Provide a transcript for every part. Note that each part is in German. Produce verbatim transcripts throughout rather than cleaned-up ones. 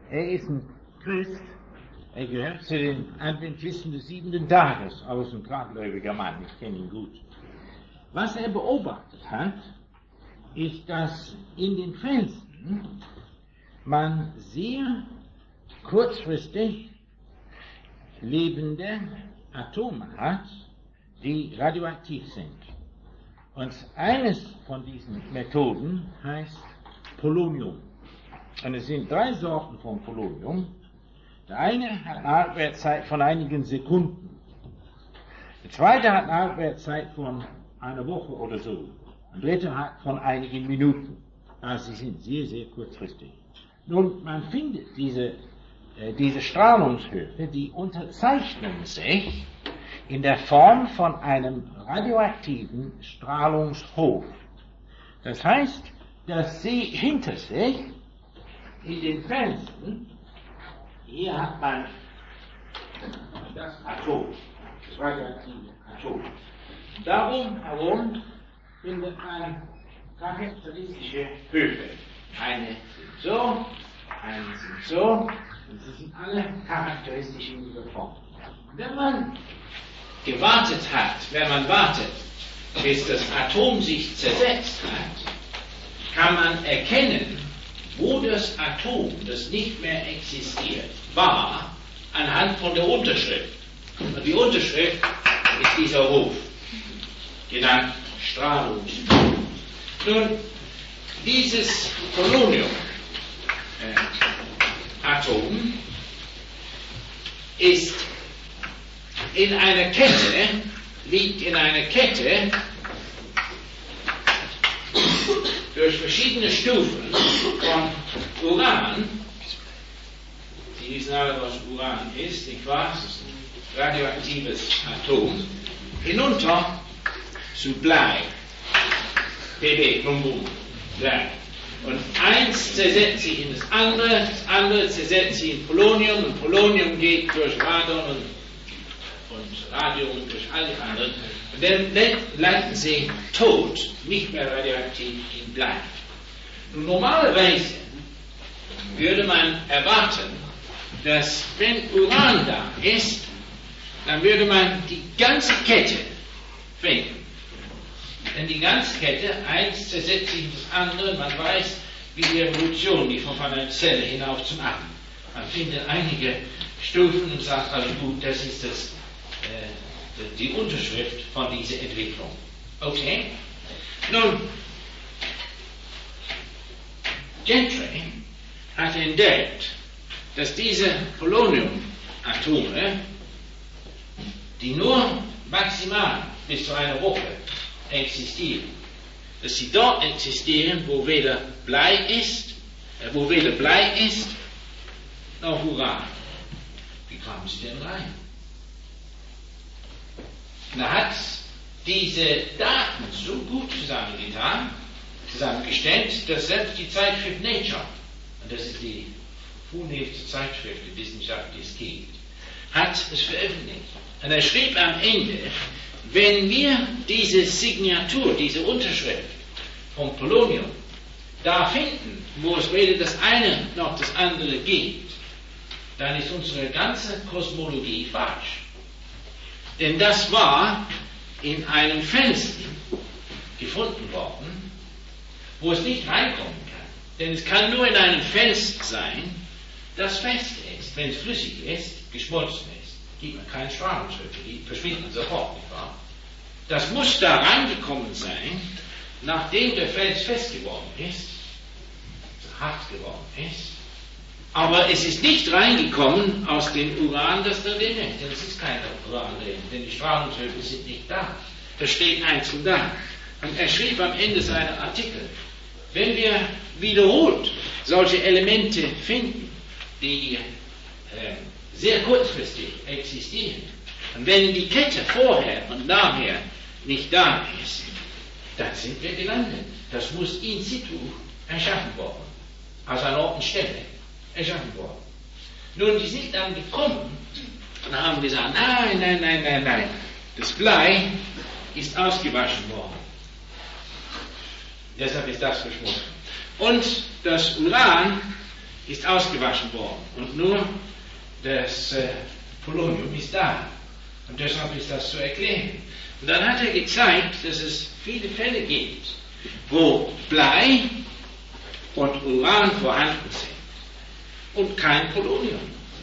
Er ist ein Christ, er gehört zu den Adventisten des siebenten Tages, aus ein gradgläubiger Mann, ich kenne ihn gut. Was er beobachtet hat, ist, dass in den Felsen man sehr kurzfristig lebende Atome hat, die radioaktiv sind. Und eines von diesen Methoden heißt Polonium. Und es sind drei Sorten von Polonium. Der eine hat eine Halbwertszeit von einigen Sekunden. Der zweite hat eine Halbwertszeit von einer Woche oder so. Der dritte hat von einigen Minuten. Also sie sind sehr, sehr kurzfristig. Nun, man findet diese, äh, diese Strahlungshöhe, die unterzeichnen sich in der Form von einem radioaktiven Strahlungshof. Das heißt, dass sie hinter sich in den Felsen, hier hat man das Atom, das radioaktive Atom. Darum herum findet man charakteristische Höfe. Eine sind so, eine sind so, und sie sind alle charakteristisch in dieser Form. Wenn man gewartet hat, wenn man wartet, bis das Atom sich zersetzt hat, kann man erkennen, wo das Atom, das nicht mehr existiert, war, anhand von der Unterschrift. Und die Unterschrift ist dieser Hof, genannt Strahlungshof. Nun, dieses Polonium-Atom äh, ist in einer Kette, liegt in einer Kette durch verschiedene Stufen von Uran. Sie wissen alle, was Uran ist, nicht wahr? Es ist ein radioaktives Atom. Hinunter zu Blei. P B, bum, bum, Blei. Und eins zersetzt sich in das andere, das andere zersetzt sich in Polonium, und Polonium geht durch Radon und, und Radium und durch all die anderen. Und dann, dann landen sie tot, nicht mehr radioaktiv, in Blei. Nun, normalerweise würde man erwarten, dass wenn Uran da ist, dann würde man die ganze Kette finden. Denn die ganze Kette, eins zersetzt sich in das andere, man weiß, wie die Evolution, die von einer Zelle hinauf zum Atom. Man findet einige Stufen und sagt, also gut, das ist das, äh, die Unterschrift von dieser Entwicklung. Okay? Nun, Gentry hat entdeckt, dass diese Polonium-Atome, die nur maximal bis zu einer Woche existieren, dass sie dort existieren, wo weder Blei ist, äh, wo weder Blei ist, noch Uran. Wie kamen sie denn rein? Er hat diese Daten so gut zusammengetan, zusammengestellt, dass selbst die Zeitschrift Nature, und das ist die vornehmste Zeitschrift der Wissenschaft, die es gibt, hat es veröffentlicht. Und er schrieb am Ende, wenn wir diese Signatur, diese Unterschrift vom Polonium da finden, wo es weder das eine noch das andere gibt, dann ist unsere ganze Kosmologie falsch. Denn das war in einem Felsen gefunden worden, wo es nicht reinkommen kann. Denn es kann nur in einem Fels sein, das fest ist. Wenn es flüssig ist, geschmolzen ist, gibt man keine Strahlungsschritte, die verschwinden sofort, nicht wahr? Das muss da reingekommen sein, nachdem der Fels fest geworden ist, hart geworden ist, aber es ist nicht reingekommen aus dem Uran, das da drin ist, denn es ist kein Uran drin, denn die Strahlungshöfe sind nicht da. Das steht einzeln da. Und er schrieb am Ende seiner Artikel, wenn wir wiederholt solche Elemente finden, die äh, sehr kurzfristig existieren, und wenn die Kette vorher und nachher nicht da ist, dann sind wir gelandet. Das muss in situ erschaffen worden, aus einer Ort und Stelle erschaffen worden. Nun, die sind dann gekommen und haben gesagt, nein, nein, nein, nein, nein, das Blei ist ausgewaschen worden. Deshalb ist das verschwunden. Und das Uran ist ausgewaschen worden und nur das äh, Polonium ist da. Und deshalb ist das zu erklären. Und dann hat er gezeigt, dass es viele Fälle gibt, wo Blei und Uran vorhanden sind und kein Polonium.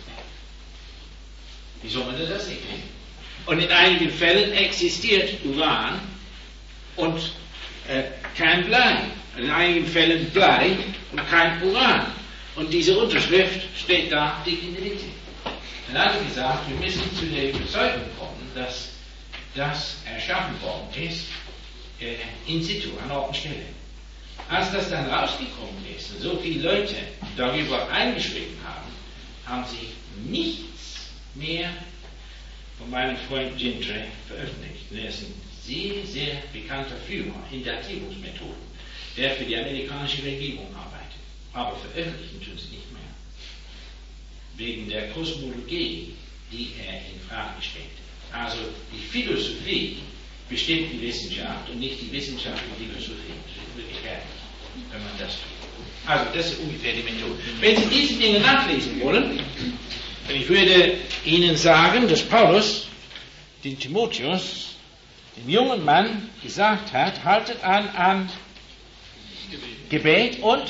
Wie soll man das erklären? Und in einigen Fällen existiert Uran und äh, kein Blei. In einigen Fällen Blei und kein Uran. Und diese Unterschrift steht da dick in der Mitte. Dann hat er gesagt, wir müssen zu der Überzeugung kommen, dass das erschaffen worden ist, äh, in situ, an Ort und Stelle. Als das dann rausgekommen ist und so viele Leute darüber eingeschrieben haben, haben sie nichts mehr von meinem Freund Gintry veröffentlicht. Und er ist ein sehr, sehr bekannter Führer in Datierungsmethoden, der für die amerikanische Regierung arbeitet. Aber veröffentlichen tun sie nicht mehr. Wegen der Kosmologie, die er in Frage stellt. Also die Philosophie bestimmt die Wissenschaft und nicht die Wissenschaft die Philosophie. Das ist wirklich herrlich, wenn man das tut. Also das ist ungefähr die Methode. Wenn Sie diese Dinge nachlesen wollen, ich würde Ihnen sagen, dass Paulus den Timotheus, dem jungen Mann, gesagt hat, haltet an an Gebet und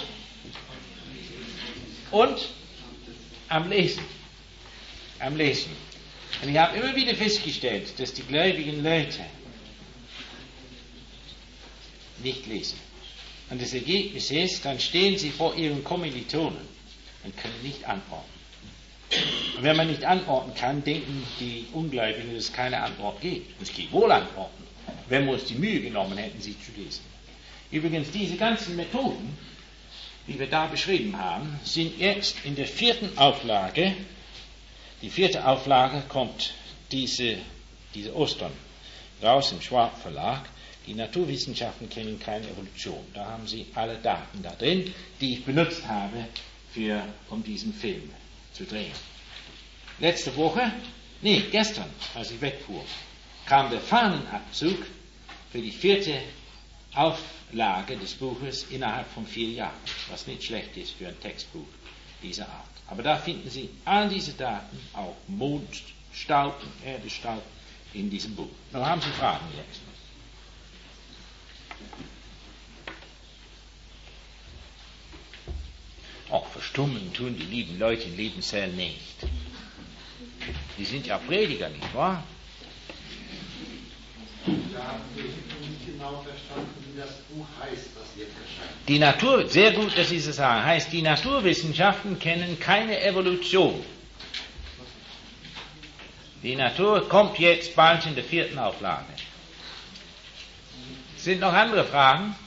und am Lesen. Am Lesen. Und ich habe immer wieder festgestellt, dass die gläubigen Leute nicht lesen. Und das Ergebnis ist, dann stehen sie vor ihren Kommilitonen und können nicht antworten. Und wenn man nicht antworten kann, denken die Ungläubigen, dass es keine Antwort gibt. Es gibt wohl Antworten, wenn wir uns die Mühe genommen hätten, sie zu lesen. Übrigens, diese ganzen Methoden, die wir da beschrieben haben, sind jetzt in der vierten Auflage. Die vierte Auflage kommt diese, diese Ostern raus im Schwab Verlag. Die Naturwissenschaften kennen keine Evolution. Da haben Sie alle Daten da drin, die ich benutzt habe, für, um diesen Film zu drehen. Letzte Woche, nee, gestern, als ich wegfuhr, kam der Fahnenabzug für die vierte Auflage des Buches innerhalb von vier Jahren, was nicht schlecht ist für ein Textbuch dieser Art. Aber da finden Sie all diese Daten, auch Mondstaub und Erdestaub, in diesem Buch. Nun haben Sie Fragen jetzt. Auch verstummen tun die lieben Leute in Lebenszellen nicht. Die sind ja Prediger, nicht wahr? Da haben wir nicht genau verstanden, wie das Buch heißt, was jetzt erscheint. Die Natur, sehr gut, dass Sie es sagen, heißt, die Naturwissenschaften kennen keine Evolution. Die Natur kommt jetzt bald in der vierten Auflage. Sind noch andere Fragen?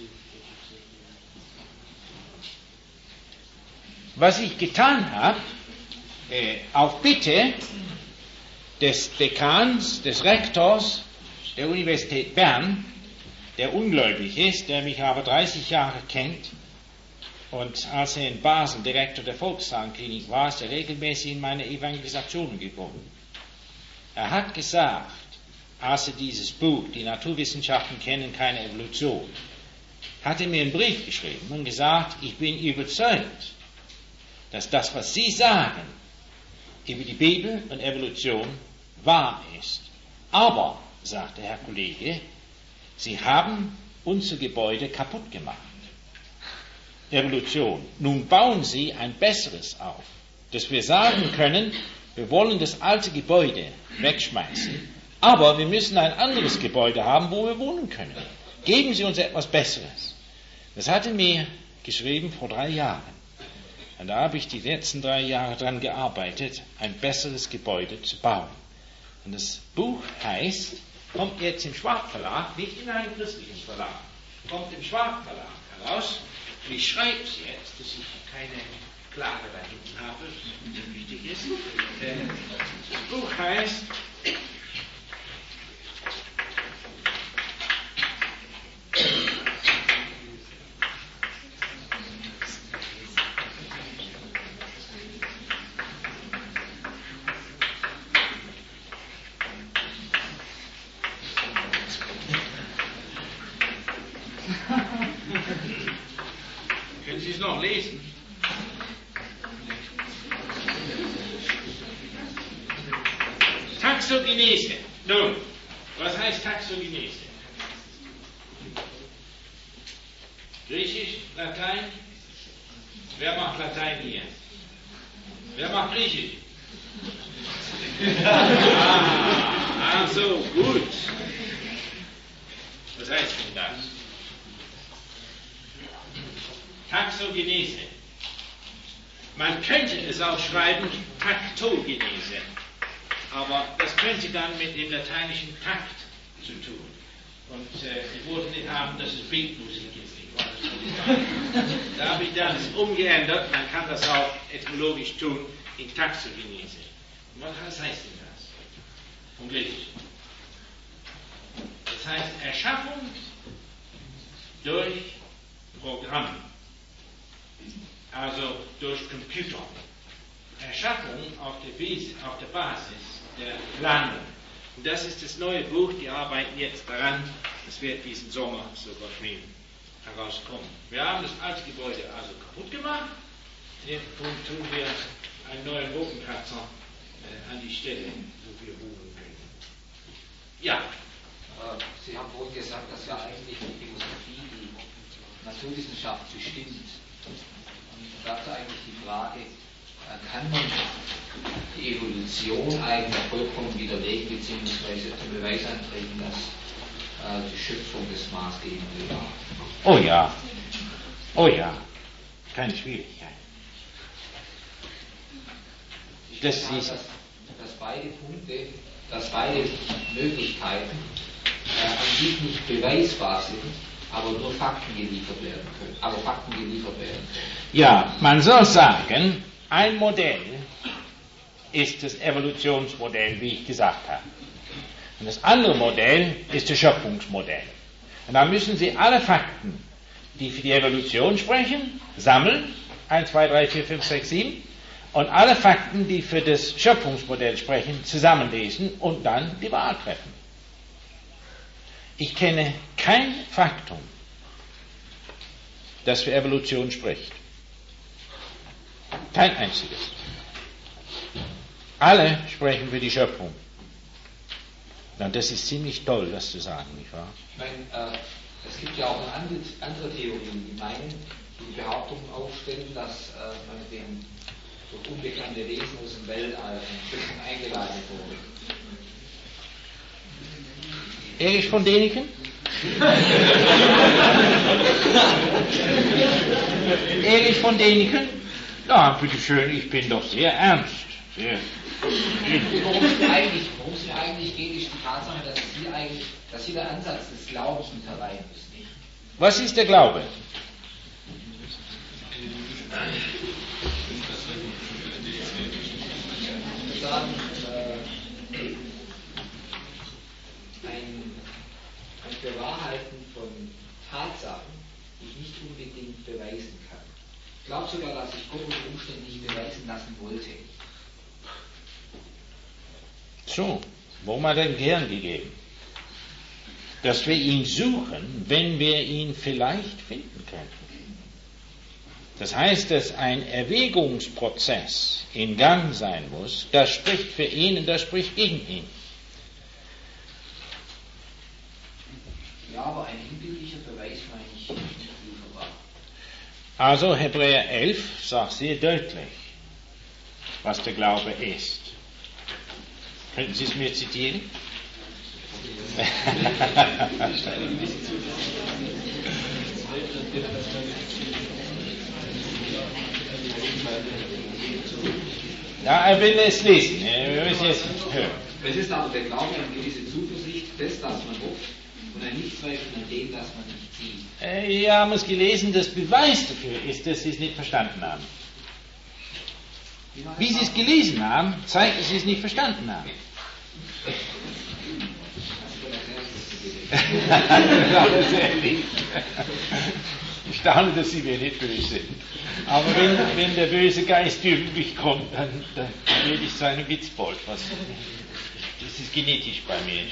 Was ich getan habe, äh, auf Bitte des Dekans, des Rektors der Universität Bern, der ungläubig ist, der mich aber dreißig Jahre kennt, und als er in Basel Direktor der Volkszahnklinik war, ist er regelmäßig in meine Evangelisationen gekommen. Er hat gesagt, als er dieses Buch, die Naturwissenschaften kennen keine Evolution, hat er mir einen Brief geschrieben und gesagt, ich bin überzeugt, dass das, was Sie sagen über die Bibel und Evolution, wahr ist. Aber, sagte Herr Kollege, Sie haben unser Gebäude kaputt gemacht. Evolution. Nun bauen Sie ein besseres auf, dass wir sagen können, wir wollen das alte Gebäude wegschmeißen, aber wir müssen ein anderes Gebäude haben, wo wir wohnen können. Geben Sie uns etwas Besseres. Das hat er mir geschrieben vor drei Jahren. Und da habe ich die letzten drei Jahre daran gearbeitet, ein besseres Gebäude zu bauen. Und das Buch heißt, kommt jetzt im Schwab Verlag, nicht in einem christlichen Verlag, kommt im Schwab Verlag heraus. Und ich schreibe es jetzt, dass ich keine Klage da hinten habe, die wichtig ist. Das Buch heißt Können Sie es noch lesen? Taxogenese. Nun, was heißt Taxogenese? Griechisch, Latein? Wer macht Latein hier? Wer macht Griechisch? ah, also gut. Was heißt denn das? Taxogenese. Man könnte es auch schreiben Taktogenese, aber das könnte dann mit dem lateinischen Takt zu tun. Und äh, ich wollte nicht haben, dass es Beatmusik ist. Ich war das nicht. Da habe ich dann umgeändert, man kann das auch etymologisch tun, in Taxogenese. Und was heißt denn das? Vom Griechischen. Das heißt Erschaffung durch Programm. Also durch Computer. Erschaffung auf der, Basis, auf der Basis der Planung. Und das ist das neue Buch, die arbeiten jetzt daran, das wird diesen Sommer so Gott will herauskommen. Wir haben das alte Gebäude also kaputt gemacht, jetzt tun wir einen neuen Wolkenkratzer äh, an die Stelle, wo wir wohnen können. Ja. Sie haben vorhin gesagt, dass ja eigentlich die Philosophie die Naturwissenschaft bestimmt. Und dazu eigentlich die Frage, kann man die Evolution eigentlich vollkommen widerlegen, beziehungsweise zum Beweis antreten, dass äh, die Schöpfung das Maßgebende war? Oh ja, oh ja, keine Schwierigkeit. Ich das glaube, ist dass, dass beide Punkte, dass beide Möglichkeiten äh, an sich nicht beweisbar sind, aber nur Fakten geliefert werden können. Aber Fakten geliefert werden können. Ja, man soll sagen, ein Modell ist das Evolutionsmodell, wie ich gesagt habe. Und das andere Modell ist das Schöpfungsmodell. Und da müssen Sie alle Fakten, die für die Evolution sprechen, sammeln, eins, zwei, drei, vier, fünf, sechs, sieben, und alle Fakten, die für das Schöpfungsmodell sprechen, zusammenlesen und dann die Wahl treffen. Ich kenne kein Faktum, das für Evolution spricht. Kein einziges. Alle sprechen für die Schöpfung. Und das ist ziemlich toll, das zu sagen, nicht wahr? Ich meine, äh, es gibt ja auch andere, andere Theorien, die meinen, die Behauptung aufstellen, dass äh, man mit dem durch unbekannte Wesen aus dem Weltall in Schöpfung eingeleitet wurde. Erich von Däniken? Erich von Däniken? Ja, bitteschön, ich bin doch sehr ernst. Sehr. Worum es mir eigentlich, worum es mir eigentlich geht, ist die Tatsache, dass hier eigentlich, dass hier der Ansatz des Glaubens mit herein ist. Nicht? Was ist der Glaube? Ich würde sagen, äh, ein, ein Bewahrheiten von Tatsachen, die ich nicht unbedingt beweisen kann. Ich glaube sogar, dass ich Gott unter Umständen nicht beweisen lassen wollte. So, worum hat er denn gern gegeben? Dass wir ihn suchen, wenn wir ihn vielleicht finden könnten. Das heißt, dass ein Erwägungsprozess in Gang sein muss, das spricht für ihn und das spricht gegen ihn. Ja, aber ein hinbildlicher Beweis meine ich nicht lieferbar. Also Hebräer elf sagt sehr deutlich, was der Glaube ist. Könnten Sie es mir zitieren? Ja, er will es lesen. Wir müssen jetzt hören. Es ist aber der Glaube an gewisse Zuversicht, das, dass man hofft, und ein Nichtzweifeln an dem, das man nicht sieht. Äh, ja, haben es gelesen, das Beweis dafür ist, dass Sie es nicht verstanden haben. Wie Sie es gelesen haben, zeigt, dass Sie es nicht verstanden haben. Ja, sehr lieb. Ich staune, dass Sie mir nicht böse sind. Aber wenn, wenn der böse Geist über mich kommt, dann, dann werde ich seinen Witzbold. Was, das ist genetisch bei mir.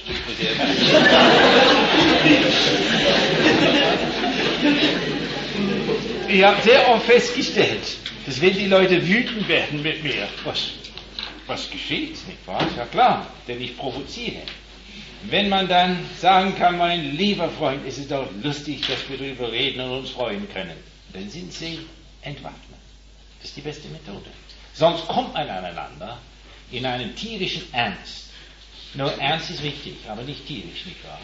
Ich habe sehr oft festgestellt, dass wenn die Leute wütend werden mit mir, was, was geschieht, nicht wahr? Ist ja klar, denn ich provoziere. Wenn man dann sagen kann, mein lieber Freund, es ist doch lustig, dass wir darüber reden und uns freuen können, dann sind sie entwaffnet. Das ist die beste Methode. Sonst kommt man aneinander in einem tierischen Ernst. Nur Ernst ist wichtig, aber nicht tierisch, nicht wahr?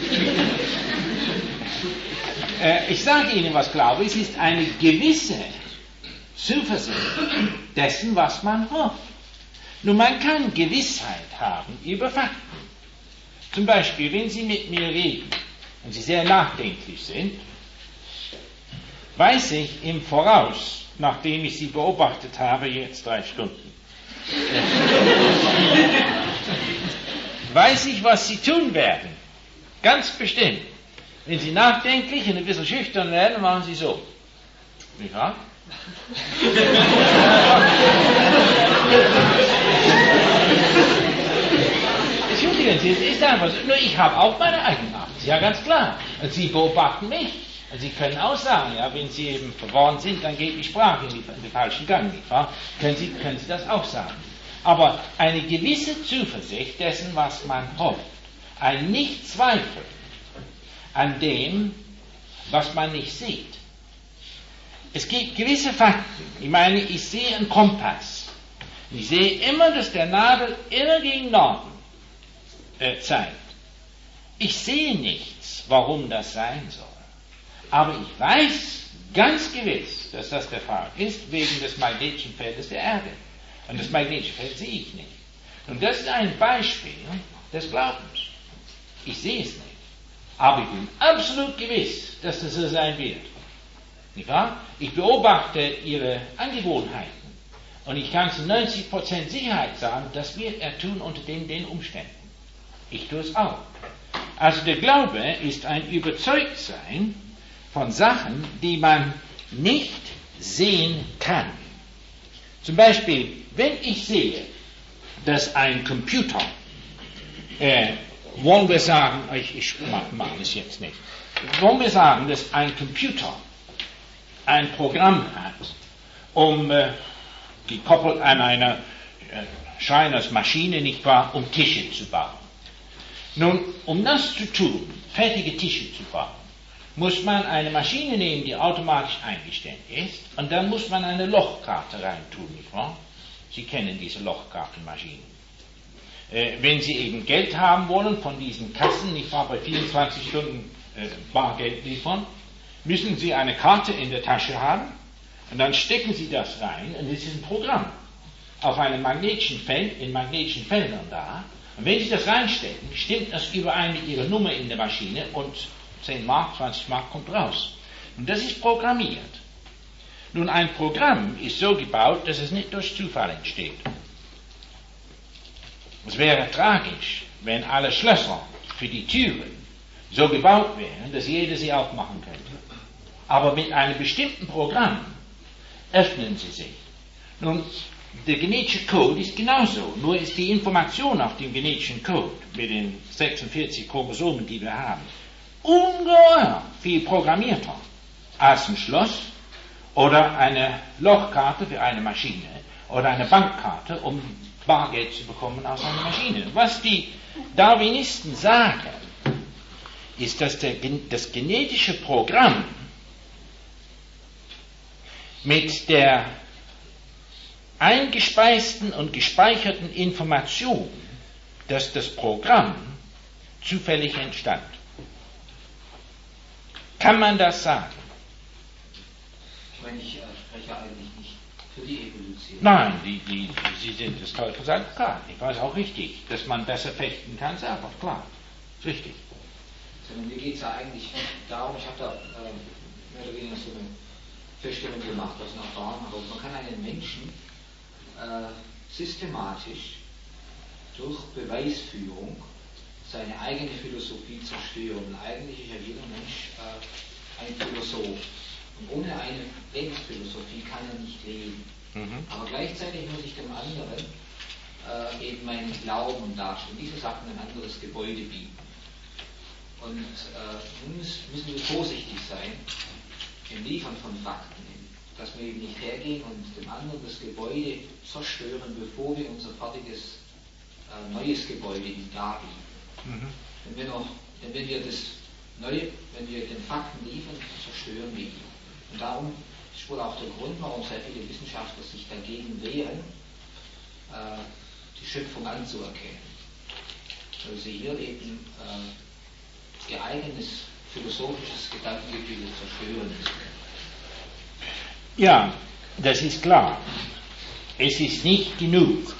äh, ich sage Ihnen, was glaube, es ist eine gewisse Zuversicht dessen, was man hofft. Nun, man kann Gewissheit haben über Fakten. Zum Beispiel, wenn Sie mit mir reden und Sie sehr nachdenklich sind, weiß ich im Voraus, nachdem ich Sie beobachtet habe, jetzt drei Stunden, weiß ich, was Sie tun werden. Ganz bestimmt. Wenn Sie nachdenklich und ein bisschen schüchtern werden, machen Sie so. Nicht wahr? Entschuldigen Sie, es ist einfach so. Nur ich habe auch meine Eigenart. Ja, ganz klar. Und Sie beobachten mich. Und Sie können auch sagen, ja, wenn Sie eben verworren sind, dann geht die Sprache in, die, in den falschen Gang, nicht wahr? Können Sie, können Sie das auch sagen. Aber eine gewisse Zuversicht dessen, was man hofft, ein Nicht-Zweifeln an dem, was man nicht sieht. Es gibt gewisse Fakten. Ich meine, ich sehe einen Kompass. Ich sehe immer, dass der Nabel immer gegen Norden äh, zeigt. Ich sehe nichts, warum das sein soll. Aber ich weiß ganz gewiss, dass das der Fall ist, wegen des magnetischen Feldes der Erde. Und das magnetische Feld sehe ich nicht. Und das ist ein Beispiel des Glaubens. Ich sehe es nicht. Aber ich bin absolut gewiss, dass das so sein wird. Nicht wahr? Ich beobachte Ihre Angewohnheiten. Und ich kann zu neunzig Prozent Sicherheit sagen, das wird er tun unter den, den Umständen. Ich tue es auch. Also der Glaube ist ein Überzeugtsein von Sachen, die man nicht sehen kann. Zum Beispiel, wenn ich sehe, dass ein Computer, äh, wollen wir sagen, ich, ich mache mach das jetzt nicht, wollen wir sagen, dass ein Computer ein Programm hat, um, äh, gekoppelt an einer äh, Schreiners Maschine, nicht wahr, um Tische zu bauen. Nun, um das zu tun, fertige Tische zu bauen, muss man eine Maschine nehmen, die automatisch eingestellt ist, und dann muss man eine Lochkarte reintun, nicht wahr? Sie kennen diese Lochkartenmaschinen. Äh, wenn Sie eben Geld haben wollen von diesen Kassen, nicht wahr, bei vierundzwanzig Stunden äh, Bargeld liefern, müssen Sie eine Karte in der Tasche haben, und dann stecken Sie das rein, und es ist ein Programm auf einem magnetischen Feld, in magnetischen Feldern da, und wenn Sie das reinstecken, stimmt das überein mit Ihrer Nummer in der Maschine, und zehn Mark, zwanzig Mark kommt raus. Und das ist programmiert. Nun, ein Programm ist so gebaut, dass es nicht durch Zufall entsteht. Es wäre tragisch, wenn alle Schlösser für die Türen so gebaut wären, dass jeder sie aufmachen könnte. Aber mit einem bestimmten Programm öffnen sie sich. Nun, der genetische Code ist genauso, nur ist die Information auf dem genetischen Code mit den sechsundvierzig Chromosomen, die wir haben, ungeheuer viel programmierter als ein Schloss oder eine Lochkarte für eine Maschine oder eine Bankkarte, um Bargeld zu bekommen aus einer Maschine. Was die Darwinisten sagen, ist, dass der, das genetische Programm mit der eingespeisten und gespeicherten Information, dass das Programm zufällig entstand. Kann man das sagen? Ich meine, ich äh, spreche eigentlich nicht für die Evolution. Nein, die, die, Sie sind des Teufels Advokat. Ich weiß auch richtig, dass man besser fechten kann selber, klar. Ist richtig. Sondern mir geht es ja eigentlich darum, ich habe da äh, mehr oder weniger so eine Feststellung gemacht aus einer Erfahrung, aber man kann einen Menschen äh, systematisch durch Beweisführung seine eigene Philosophie zerstören. Und eigentlich ist ja jeder Mensch äh, ein Philosoph. Und ohne eine Lebensphilosophie kann er nicht leben. Mhm. Aber gleichzeitig muss ich dem anderen äh, eben meinen Glauben darstellen. Diese Sachen ein anderes Gebäude bieten. Und äh, nun müssen wir vorsichtig sein im Liefern von Fakten, dass wir eben nicht hergehen und dem anderen das Gebäude zerstören, bevor wir unser fertiges äh, neues Gebäude ihm darbieten. Mhm. Wenn wir noch, wenn wir das neue, wenn wir den Fakten liefern, zerstören wir ihn. Und darum ist wohl auch der Grund, warum sehr viele Wissenschaftler sich dagegen wehren, äh, die Schöpfung anzuerkennen. Weil sie hier eben äh, ihr eigenes philosophisches Gedankengebilde zerstören müssen. Ja, das ist klar. Es ist nicht genug,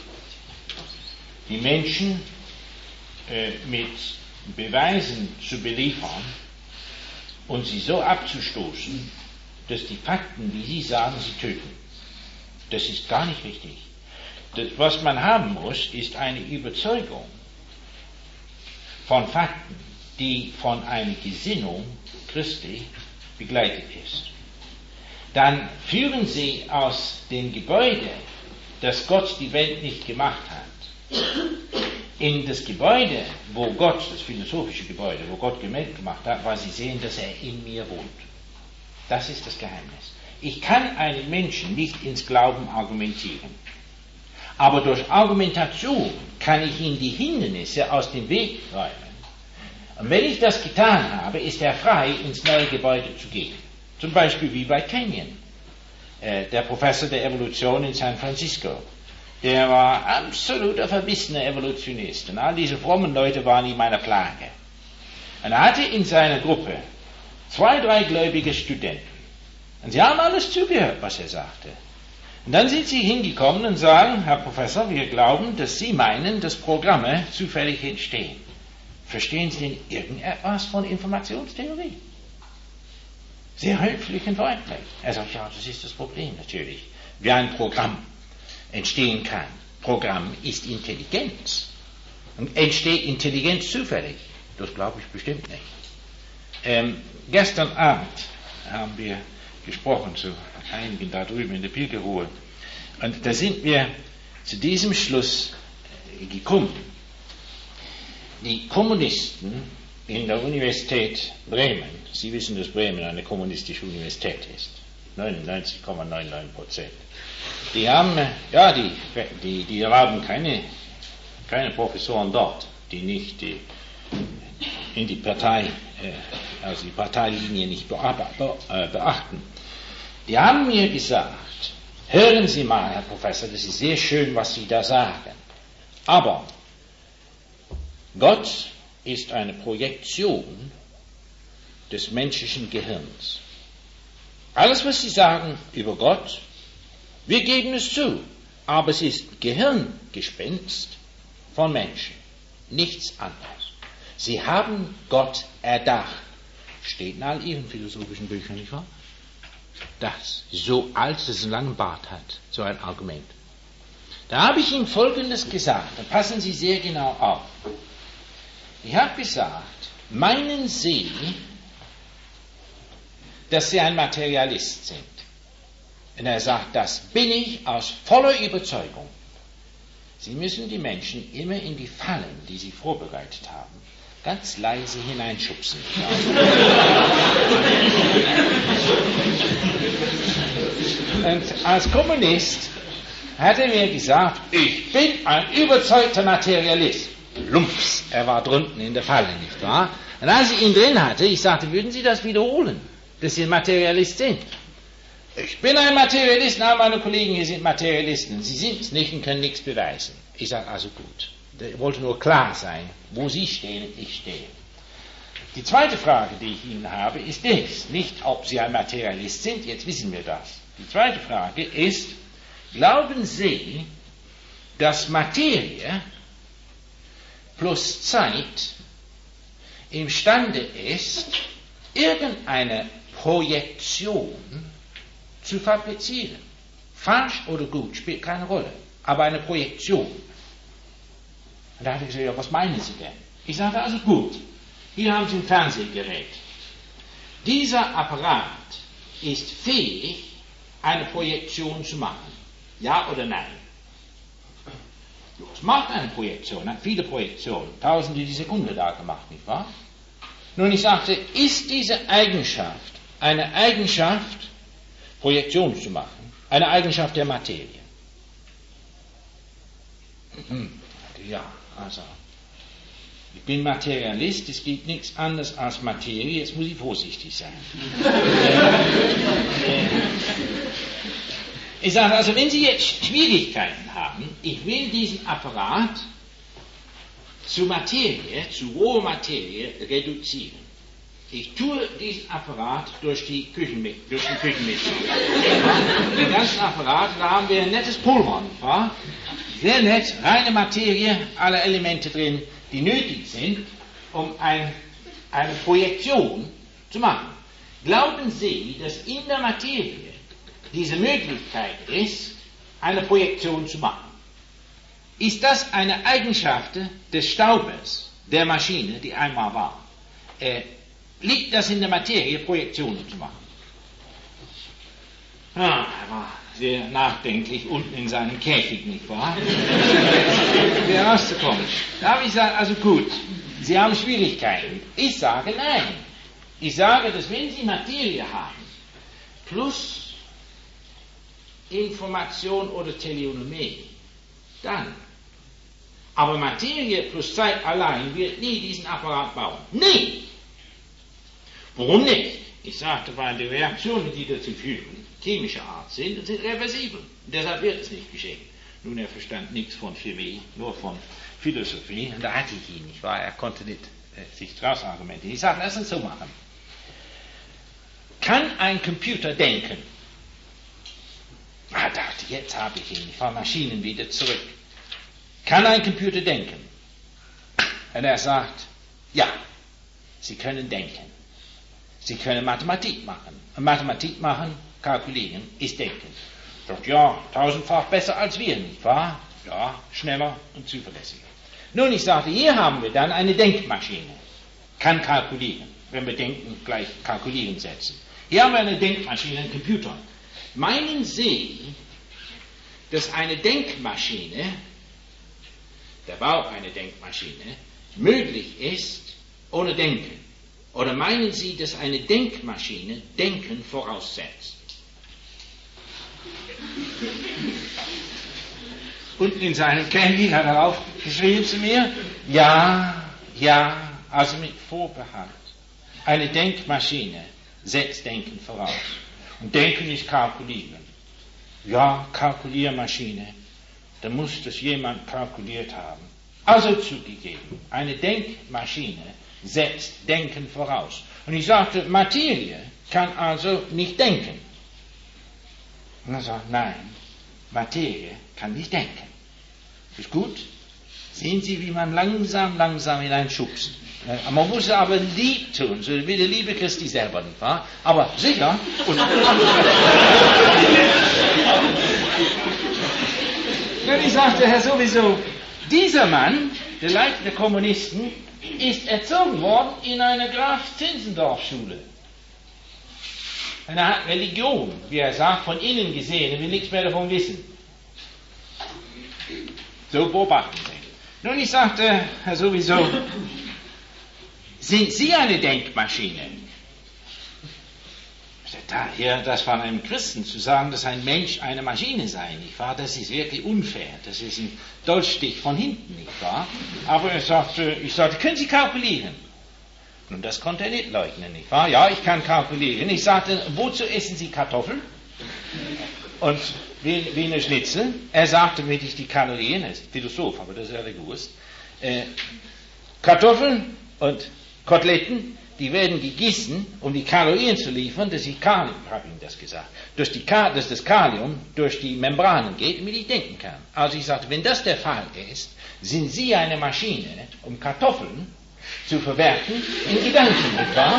die Menschen äh, mit Beweisen zu beliefern und sie so abzustoßen, dass die Fakten, wie Sie sagen, sie töten. Das ist gar nicht richtig. Das, was man haben muss, ist eine Überzeugung von Fakten, die von einer Gesinnung Christi begleitet ist. Dann führen Sie aus dem Gebäude, das Gott die Welt nicht gemacht hat, in das Gebäude, wo Gott, das philosophische Gebäude, wo Gott die Welt gemacht hat, weil Sie sehen, dass er in mir wohnt. Das ist das Geheimnis. Ich kann einen Menschen nicht ins Glauben argumentieren. Aber durch Argumentation kann ich ihm die Hindernisse aus dem Weg räumen. Und wenn ich das getan habe, ist er frei, ins neue Gebäude zu gehen. Zum Beispiel wie bei Kenyon, äh, der Professor der Evolution in San Francisco. Der war absoluter verbissener Evolutionist. Und all diese frommen Leute waren ihm eine Plage. Und er hatte in seiner Gruppe zwei, drei gläubige Studenten. Und sie haben alles zugehört, was er sagte. Und dann sind sie hingekommen und sagen, Herr Professor, wir glauben, dass Sie meinen, dass Programme zufällig entstehen. Verstehen Sie denn irgendetwas von Informationstheorie? Sehr höflich und freundlich. Er sagt, ja, das ist das Problem natürlich. Wie ein Programm entstehen kann. Programm ist Intelligenz. Und entsteht Intelligenz zufällig? Das glaube ich bestimmt nicht. Ähm, gestern Abend haben wir gesprochen zu einigen da drüben in der Pilgerruhe. Und da sind wir zu diesem Schluss gekommen. Die Kommunisten in der Universität Bremen, Sie wissen, dass Bremen eine kommunistische Universität ist, neunundneunzig Komma neunundneunzig Prozent. Die haben, ja, die, die, die haben keine, keine Professoren dort, die nicht die, in die Partei, also die Parteilinie nicht beachten. Die haben mir gesagt, hören Sie mal, Herr Professor, das ist sehr schön, was Sie da sagen, aber Gott ist eine Projektion des menschlichen Gehirns. Alles, was Sie sagen über Gott, wir geben es zu, aber es ist Gehirngespenst von Menschen, nichts anderes. Sie haben Gott erdacht. Steht in all Ihren philosophischen Büchern, nicht wahr? Das, so alt, dass es einen langen Bart hat, so ein Argument. Da habe ich Ihnen Folgendes gesagt, da passen Sie sehr genau auf. Ich habe gesagt, meinen Sie, dass Sie ein Materialist sind? Und er sagt, das bin ich aus voller Überzeugung. Sie müssen die Menschen immer in die Fallen, die Sie vorbereitet haben, ganz leise hineinschubsen. Und als Kommunist hat er mir gesagt, ich bin ein überzeugter Materialist. Lumps, er war drunten in der Falle, nicht wahr? Und als ich ihn drin hatte, ich sagte, würden Sie das wiederholen, dass Sie ein Materialist sind? Ich bin ein Materialist, alle meine Kollegen hier sind Materialisten. Sie sind es nicht und können nichts beweisen. Ich sage, also gut. Ich wollte nur klar sein, wo Sie stehen und ich stehe. Die zweite Frage, die ich Ihnen habe, ist dies. Nicht, ob Sie ein Materialist sind, jetzt wissen wir das. Die zweite Frage ist, glauben Sie, dass Materie plus Zeit imstande ist, irgendeine Projektion zu fabrizieren? Falsch oder gut, spielt keine Rolle, aber eine Projektion. Und da habe ich gesagt, ja, was meinen Sie denn? Ich sagte, also gut, hier haben Sie ein Fernsehgerät. Dieser Apparat ist fähig, eine Projektion zu machen. Ja oder nein? Es macht eine Projektion, hat viele Projektionen, tausende die Sekunde da gemacht, nicht wahr? Nun, ich sagte, ist diese Eigenschaft eine Eigenschaft Projektion zu machen, eine Eigenschaft der Materie. Mhm. Ja, also, ich bin Materialist, es gibt nichts anderes als Materie, jetzt muss ich vorsichtig sein. Ich sage also, wenn Sie jetzt Schwierigkeiten haben, ich will diesen Apparat zu Materie, zu roher Materie reduzieren. Ich tue diesen Apparat durch, die Küchenmi- durch den Küchenmixer. Den ganzen Apparat, da haben wir ein nettes Pulver, nicht wahr? Sehr nett, reine Materie, alle Elemente drin, die nötig sind, um ein, eine Projektion zu machen. Glauben Sie, dass in der Materie diese Möglichkeit ist, eine Projektion zu machen? Ist das eine Eigenschaft des Staubes, der Maschine, die einmal war? Äh, liegt das in der Materie, Projektionen zu machen? Ah, er war sehr nachdenklich unten in seinem Käfig, nicht wahr? Sehr rauszukommen. Da habe ich gesagt, also gut, Sie haben Schwierigkeiten. Ich sage nein. Ich sage, dass wenn Sie Materie haben, plus Information oder Teleonomie, dann. Aber Materie plus Zeit allein wird nie diesen Apparat bauen. Nie! Warum nicht? Ich sagte, weil die Reaktionen, die dazu führen, chemischer Art sind und sind reversibel. Und deshalb wird es nicht geschehen. Nun, er verstand nichts von Chemie, nur von Philosophie. Und da hatte ich ihn nicht, weil er konnte nicht äh, sich draus argumentieren. Ich sagte, lass uns so machen. Kann ein Computer denken? Ah, dachte, jetzt habe ich ihn. Ich fahre Maschinen wieder zurück. Kann ein Computer denken? Und er sagt, ja, Sie können denken. Sie können Mathematik machen. Und Mathematik machen, kalkulieren, ist denken. Sagt, ja, tausendfach besser als wir, nicht wahr? Ja, schneller und zuverlässiger. Nun, ich sagte, hier haben wir dann eine Denkmaschine. Kann kalkulieren. Wenn wir denken, gleich kalkulieren setzen. Hier haben wir eine Denkmaschine, einen Computer. Meinen Sie, dass eine Denkmaschine, der Bau einer Denkmaschine, möglich ist ohne Denken? Oder meinen Sie, dass eine Denkmaschine Denken voraussetzt? Unten in seinem Candy hat er aufgeschrieben zu mir, ja, ja, also mit Vorbehalt. Eine Denkmaschine setzt Denken voraus. Und Denken ist Kalkulieren. Ja, Kalkuliermaschine, da muss das jemand kalkuliert haben. Also zugegeben, eine Denkmaschine setzt Denken voraus. Und ich sagte, Materie kann also nicht denken. Und er sagt, nein, Materie kann nicht denken. Ist gut? Sehen Sie, wie man langsam, langsam hineinschubst. Man muss es aber lieb tun, so wie die Liebe Christi selber, nicht wahr? Aber sicher. Und, und ich sagte, Herr sowieso, dieser Mann, der Leiter der Kommunisten, ist erzogen worden in einer Graf-Zinzendorf-Schule. Und er hat Religion, wie er sagt, von innen gesehen, er will nichts mehr davon wissen. So beobachten Sie. Nun, ich sagte, Herr sowieso, sind Sie eine Denkmaschine? Daher, das von einem Christen zu sagen, dass ein Mensch eine Maschine sei, nicht wahr? Das ist wirklich unfair. Das ist ein Dolchstich von hinten, nicht wahr? Aber er sagte, ich sagte, können Sie kalkulieren? Und das konnte er nicht leugnen, nicht wahr? Ja, ich kann kalkulieren. Ich sagte, wozu essen Sie Kartoffeln? Und wie, wie eine Schnitzel. Er sagte, damit ich die Kalorien, er ist Philosoph, aber das ist ja gewusst. Äh, Kartoffeln und Koteletten, die werden gegessen, um die Kalorien zu liefern, dass die Kalium, ich habe Ihnen das gesagt, durch die, dass das Kalium durch die Membranen geht, damit ich denken kann. Also ich sagte, wenn das der Fall ist, sind Sie eine Maschine, um Kartoffeln zu verwerten in Gedanken, nicht wahr?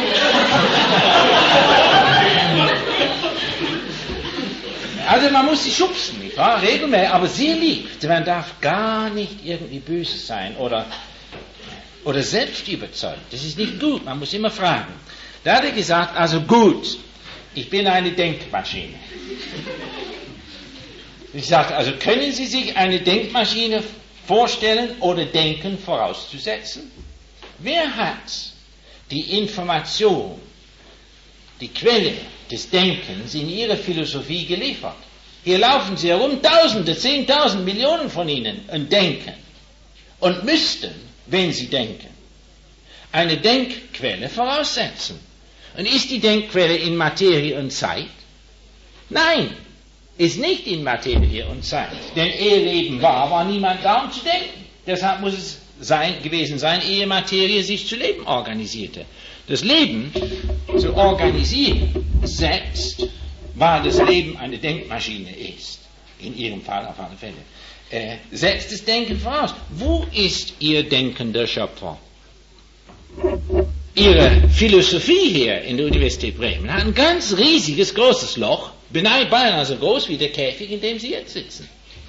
Also man muss sie schubsen, nicht wahr? Regelmäßig, aber sehr lieb. Man darf gar nicht irgendwie böse sein oder Oder selbst überzeugt. Das ist nicht gut, man muss immer fragen. Da hat er gesagt, also gut, ich bin eine Denkmaschine. Ich sagte, also können Sie sich eine Denkmaschine vorstellen oder Denken vorauszusetzen? Wer hat die Information, die Quelle des Denkens in ihrer Philosophie geliefert. Hier laufen sie herum, Tausende, Zehntausend, Millionen von ihnen und denken. Und müssten, wenn sie denken, eine Denkquelle voraussetzen. Und ist die Denkquelle in Materie und Zeit? Nein, ist nicht in Materie und Zeit. Denn ehe Leben war, war niemand da, um zu denken. Deshalb muss es sein, gewesen sein, ehe Materie sich zu Leben organisierte. Das Leben zu organisieren selbst, weil das Leben eine Denkmaschine ist, in Ihrem Fall auf alle Fälle, äh, setzt das Denken voraus. Wo ist Ihr denkender Schöpfer? Ihre Philosophie hier in der Universität Bremen hat ein ganz riesiges, großes Loch, beinahe beinahe so groß wie der Käfig, in dem Sie jetzt sitzen.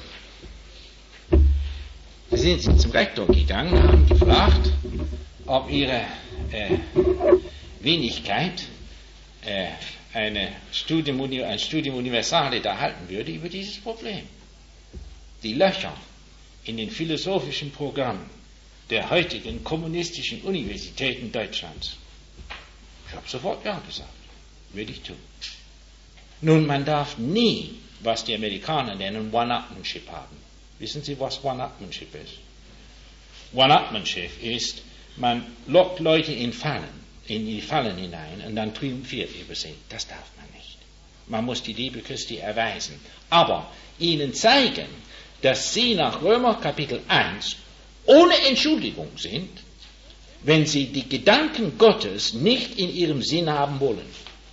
Da sind Sie zum Rektor gegangen und haben gefragt, ob Ihre äh, Wenigkeit äh, eine Studium, ein Studium Universale da halten würde über dieses Problem. Die Löcher in den philosophischen Programmen der heutigen kommunistischen Universitäten Deutschlands. Ich habe sofort ja gesagt. Würde ich tun. Nun, man darf nie, was die Amerikaner nennen, One-Upmanship haben. Wissen Sie, was One-Upmanship ist? One-Upmanship ist, man lockt Leute in Fallen, in die Fallen hinein und dann triumphiert über sie. Das darf man nicht. Man muss die Liebe Christi erweisen. Aber ihnen zeigen, dass sie nach Römer Kapitel eins ohne Entschuldigung sind, wenn sie die Gedanken Gottes nicht in ihrem Sinn haben wollen.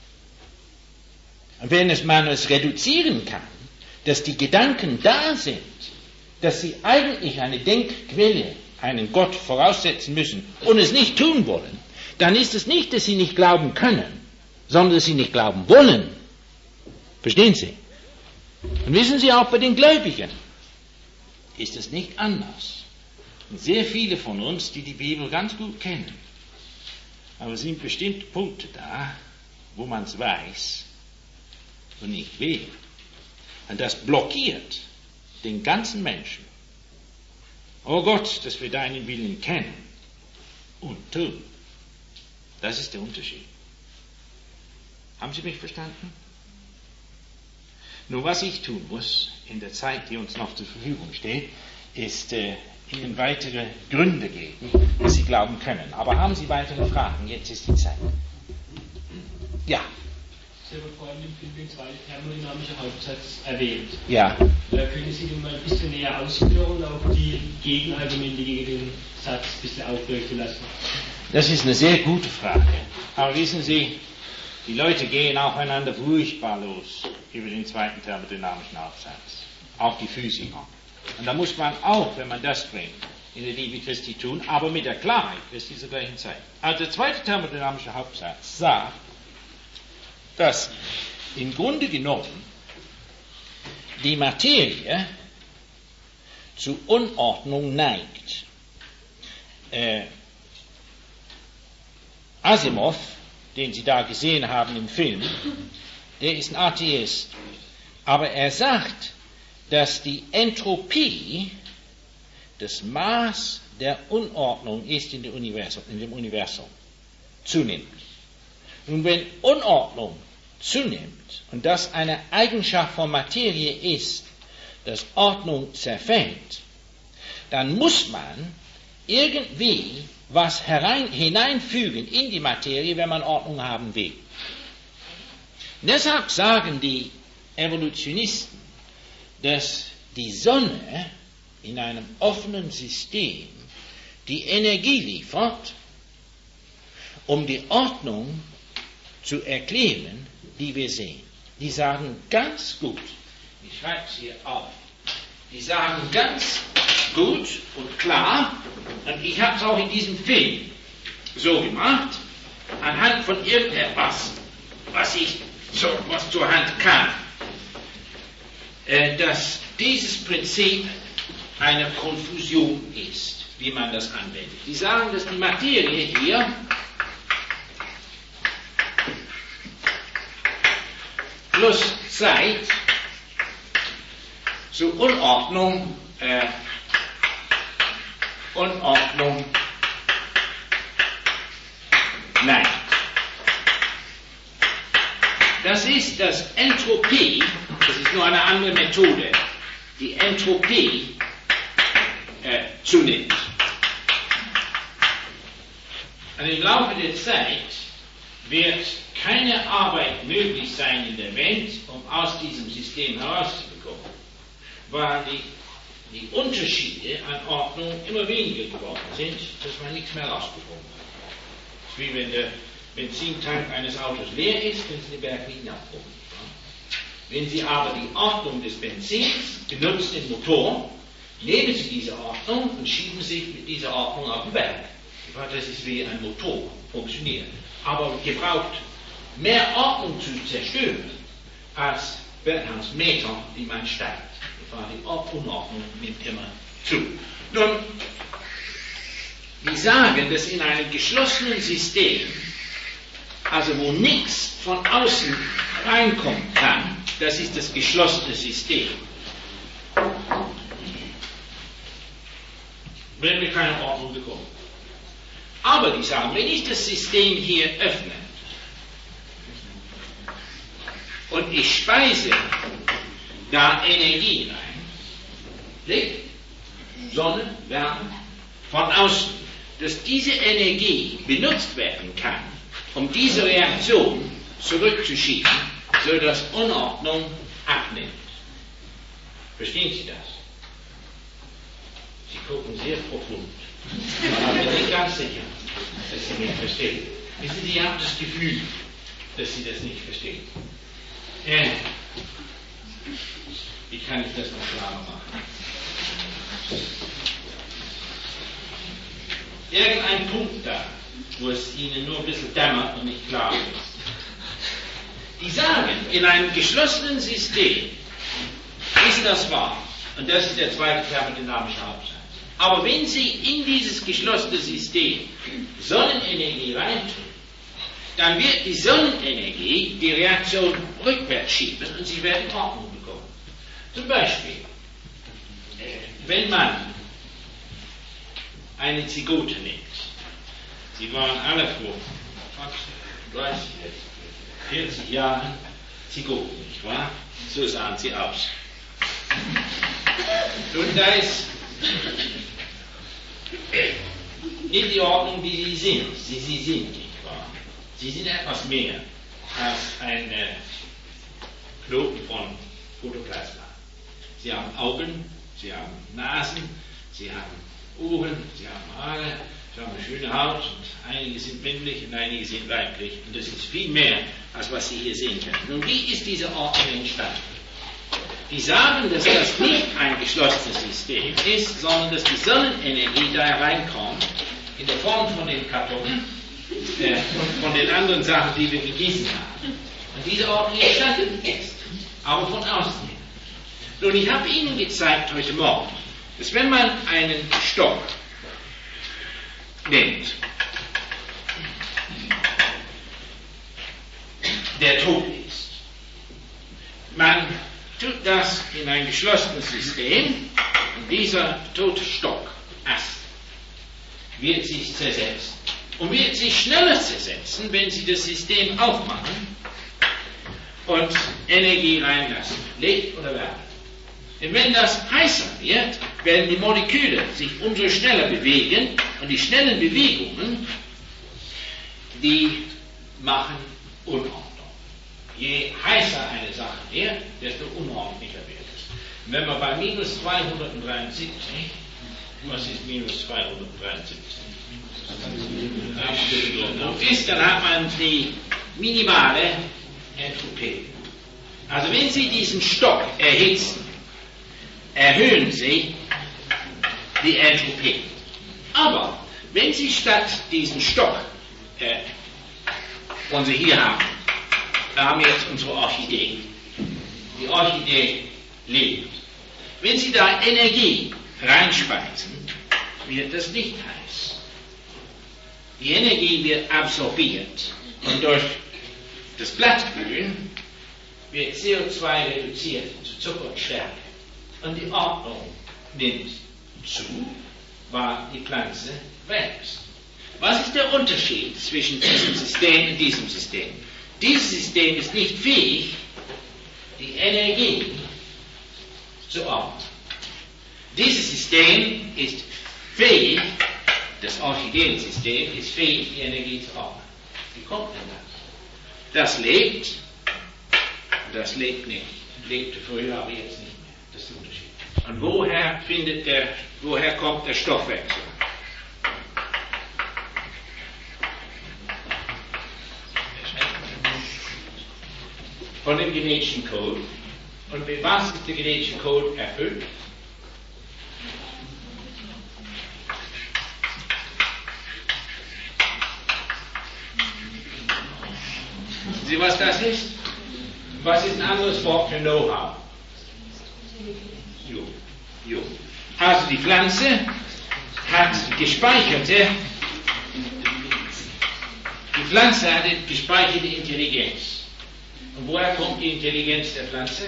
Und wenn es man es reduzieren kann, dass die Gedanken da sind, dass sie eigentlich eine Denkquelle, einen Gott voraussetzen müssen und es nicht tun wollen, dann ist es nicht, dass sie nicht glauben können, sondern dass sie nicht glauben wollen. Verstehen Sie? Und wissen Sie, auch bei den Gläubigen ist es nicht anders. Und sehr viele von uns, die die Bibel ganz gut kennen, aber es sind bestimmte Punkte da, wo man es weiß und nicht will. Und das blockiert den ganzen Menschen. Oh Gott, dass wir deinen Willen kennen und tun. Das ist der Unterschied. Haben Sie mich verstanden? Nur was ich tun muss, in der Zeit, die uns noch zur Verfügung steht, ist äh, Ihnen weitere Gründe geben, dass Sie glauben können. Aber haben Sie weitere Fragen? Jetzt ist die Zeit. Ja. Sie haben vorhin im Film den zweiten thermodynamischen Hauptsatz erwähnt. Ja. Da können Sie nun mal ein bisschen näher ausführen, auch die Gegenargumente gegen den Satz ein bisschen aufleuchten lassen. Das ist eine sehr gute Frage. Aber wissen Sie, die Leute gehen aufeinander furchtbar los über den zweiten thermodynamischen Aufsatz. Auch die Physiker. Und da muss man auch, wenn man das bringt, in der Liebe Christi tun, aber mit der Klarheit Christi zur gleichen Zeit. Also der zweite thermodynamische Hauptsatz sagt, dass im Grunde genommen die Materie zu Unordnung neigt. Äh, Asimov, den Sie da gesehen haben im Film, der ist ein Atheist. Aber er sagt, dass die Entropie das Maß der Unordnung ist in dem Universum, in dem Universum zunimmt. Und wenn Unordnung zunimmt und das eine Eigenschaft von Materie ist, dass Ordnung zerfällt, dann muss man irgendwie was herein, hineinfügen in die Materie, wenn man Ordnung haben will. Deshalb sagen die Evolutionisten, dass die Sonne in einem offenen System die Energie liefert, um die Ordnung zu erklären, die wir sehen. Die sagen ganz gut, ich schreibe es hier auf, die sagen ganz gut und klar, und ich habe es auch in diesem Film so gemacht, anhand von irgendetwas, was ich so, was zur Hand kam, äh, dass dieses Prinzip eine Konfusion ist, wie man das anwendet. Die sagen, dass die Materie hier plus Zeit zur Unordnung, äh, Unordnung neigt. Das ist, dass Entropie, das ist nur eine andere Methode, die Entropie äh, zunimmt. Und im Laufe der Zeit wird keine Arbeit möglich sein in der Welt, um aus diesem System herauszubekommen, weil die, die Unterschiede an Ordnung immer weniger geworden sind, dass man nichts mehr rausbekommen hat. Es ist wie wenn der Benzintank eines Autos leer ist, können Sie den Berg nicht nachgucken. Wenn Sie aber die Ordnung des Benzins benutzen im Motor, nehmen Sie diese Ordnung und schieben sich mit dieser Ordnung auf den Berg. Das ist wie ein Motor, funktioniert. Aber gebraucht mehr Ordnung zu zerstören, als Bernhards Meter, die man steigt. Die Unordnung nimmt immer zu. Nun, wir sagen, dass in einem geschlossenen System, also wo nichts von außen reinkommen kann, das ist das geschlossene System, werden wir keine Ordnung bekommen. Aber die sagen, wenn ich das System hier öffne und ich speise da Energie rein, Licht, Sonne, Wärme, von außen, dass diese Energie benutzt werden kann, um diese Reaktion zurückzuschieben, sodass Unordnung abnimmt. Verstehen Sie das? Sie gucken sehr profund. Aber ich bin nicht ganz sicher, dass Sie mich verstehen. Wissen Sie, Sie haben das Gefühl, dass Sie das nicht verstehen. Äh, wie kann ich das noch klarer machen? Irgendein Punkt da, wo es Ihnen nur ein bisschen dämmert und nicht klar ist. Die sagen, in einem geschlossenen System ist das wahr. Und das ist der zweite thermodynamische Hauptsatz. Aber wenn Sie in dieses geschlossene System Sonnenenergie reintun, dann wird die Sonnenenergie die Reaktion rückwärts schieben und Sie werden Ordnung bekommen. Zum Beispiel, wenn man eine Zigote nimmt, sie waren alle vor dreißig, vierzig Jahren Zigoten, nicht wahr? So sahen sie aus. Und da ist nicht die Ordnung, wie sie sind. Sie, sie sind, nicht wahr? Sie sind etwas mehr als ein äh, Knoten von Protoplasma. Sie haben Augen, sie haben Nasen, sie haben Ohren, sie haben Haare, sie haben eine schöne Haut und einige sind männlich und einige sind weiblich. Und das ist viel mehr, als was Sie hier sehen können. Nun, wie ist diese Ordnung entstanden? Die sagen, dass das nicht ein geschlossenes System ist, sondern dass die Sonnenenergie da reinkommt, in der Form von den Karton, äh, von den anderen Sachen, die wir gegessen haben. Und diese Ordnung entstanden ist, aber von außen her. Nun, ich habe Ihnen gezeigt heute Morgen, dass wenn man einen Stock nimmt, der tot ist, man tut das in ein geschlossenes System und dieser tote Stock, Ast, wird sich zersetzen und wird sich schneller zersetzen, wenn Sie das System aufmachen und Energie reinlassen, Licht oder Wärme. Und wenn das heißer wird, werden die Moleküle sich umso schneller bewegen und die schnellen Bewegungen, die machen Unordnung. Je heißer eine Sache wird, desto unordentlicher wird es. Und wenn man bei minus zweihundertdreiundsiebzig, was ist minus zweihundertdreiundsiebzig? ist, dann hat man die minimale Entropie. Also wenn Sie diesen Stock erhitzen, erhöhen Sie die Entropie. Aber wenn Sie statt diesen Stock, äh, den Sie hier haben, wir haben jetzt unsere Orchidee. Die Orchidee lebt. Wenn Sie da Energie reinspeisen, wird das nicht heiß. Die Energie wird absorbiert und durch das Blattgrün wird C O zwei reduziert zu Zucker und Stärke. Und die Ordnung nimmt zu, weil die Pflanze wächst. Was ist der Unterschied zwischen diesem System und diesem System? Dieses System ist nicht fähig, die Energie zu ordnen. Dieses System ist fähig, das Orchideensystem ist fähig, die Energie zu ordnen. Wie kommt denn das? Das lebt, das lebt nicht. Lebte früher, aber jetzt nicht mehr. Das ist der Unterschied. Und woher findet der, woher kommt der Stoffwechsel? Von dem genetischen Code. Und mit was ist der genetische Code erfüllt? Wissen Sie, was das ist? Was ist ein anderes Wort für Know-how? Jo. Jo. Also die Pflanze hat gespeicherte, die Pflanze hat gespeicherte Intelligenz. Und woher kommt die Intelligenz der Pflanze?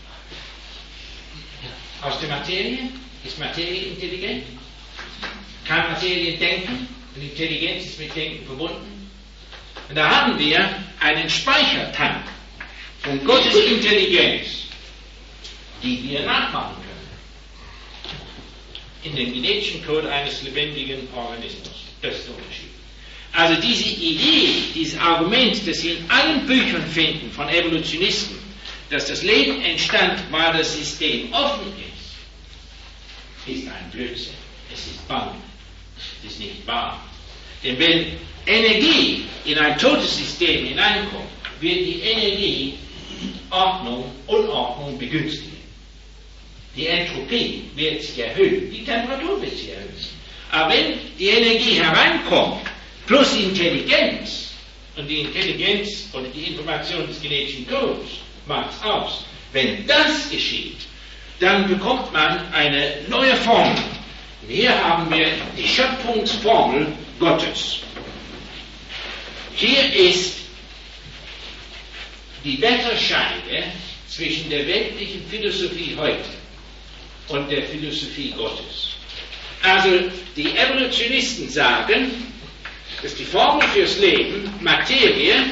Aus der Materie? Ist Materie intelligent? Kann Materie denken? Und Intelligenz ist mit Denken verbunden. Und da haben wir einen Speichertank von Gottes Intelligenz, die wir nachmachen können. In dem genetischen Code eines lebendigen Organismus. Das ist der Unterschied. Also diese Idee, dieses Argument, das Sie in allen Büchern finden von Evolutionisten, dass das Leben entstand, weil das System offen ist, ist ein Blödsinn. Es ist Bange. Es ist nicht wahr. Denn wenn Energie in ein totes System hineinkommt, wird die Energie Ordnung, Unordnung begünstigen. Die Entropie wird sich erhöhen, die Temperatur wird sich erhöhen. Aber wenn die Energie hereinkommt, plus Intelligenz, und die Intelligenz und die Information des genetischen Codes macht es aus, wenn das geschieht, dann bekommt man eine neue Formel. Und hier haben wir die Schöpfungsformel Gottes. Hier ist die Wetterscheide zwischen der weltlichen Philosophie heute und der Philosophie Gottes. Also die Evolutionisten sagen, dass die Formel fürs Leben Materie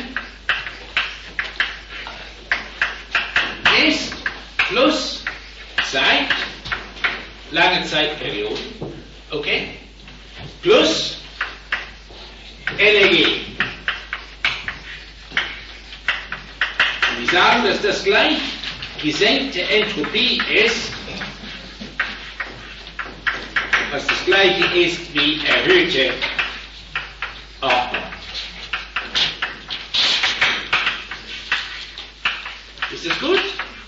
ist plus Zeit, lange Zeitperioden, okay, plus Energie. Und die sagen, dass das gleich gesenkte Entropie ist, was das gleiche ist wie erhöhte Ordnung. Ist das gut?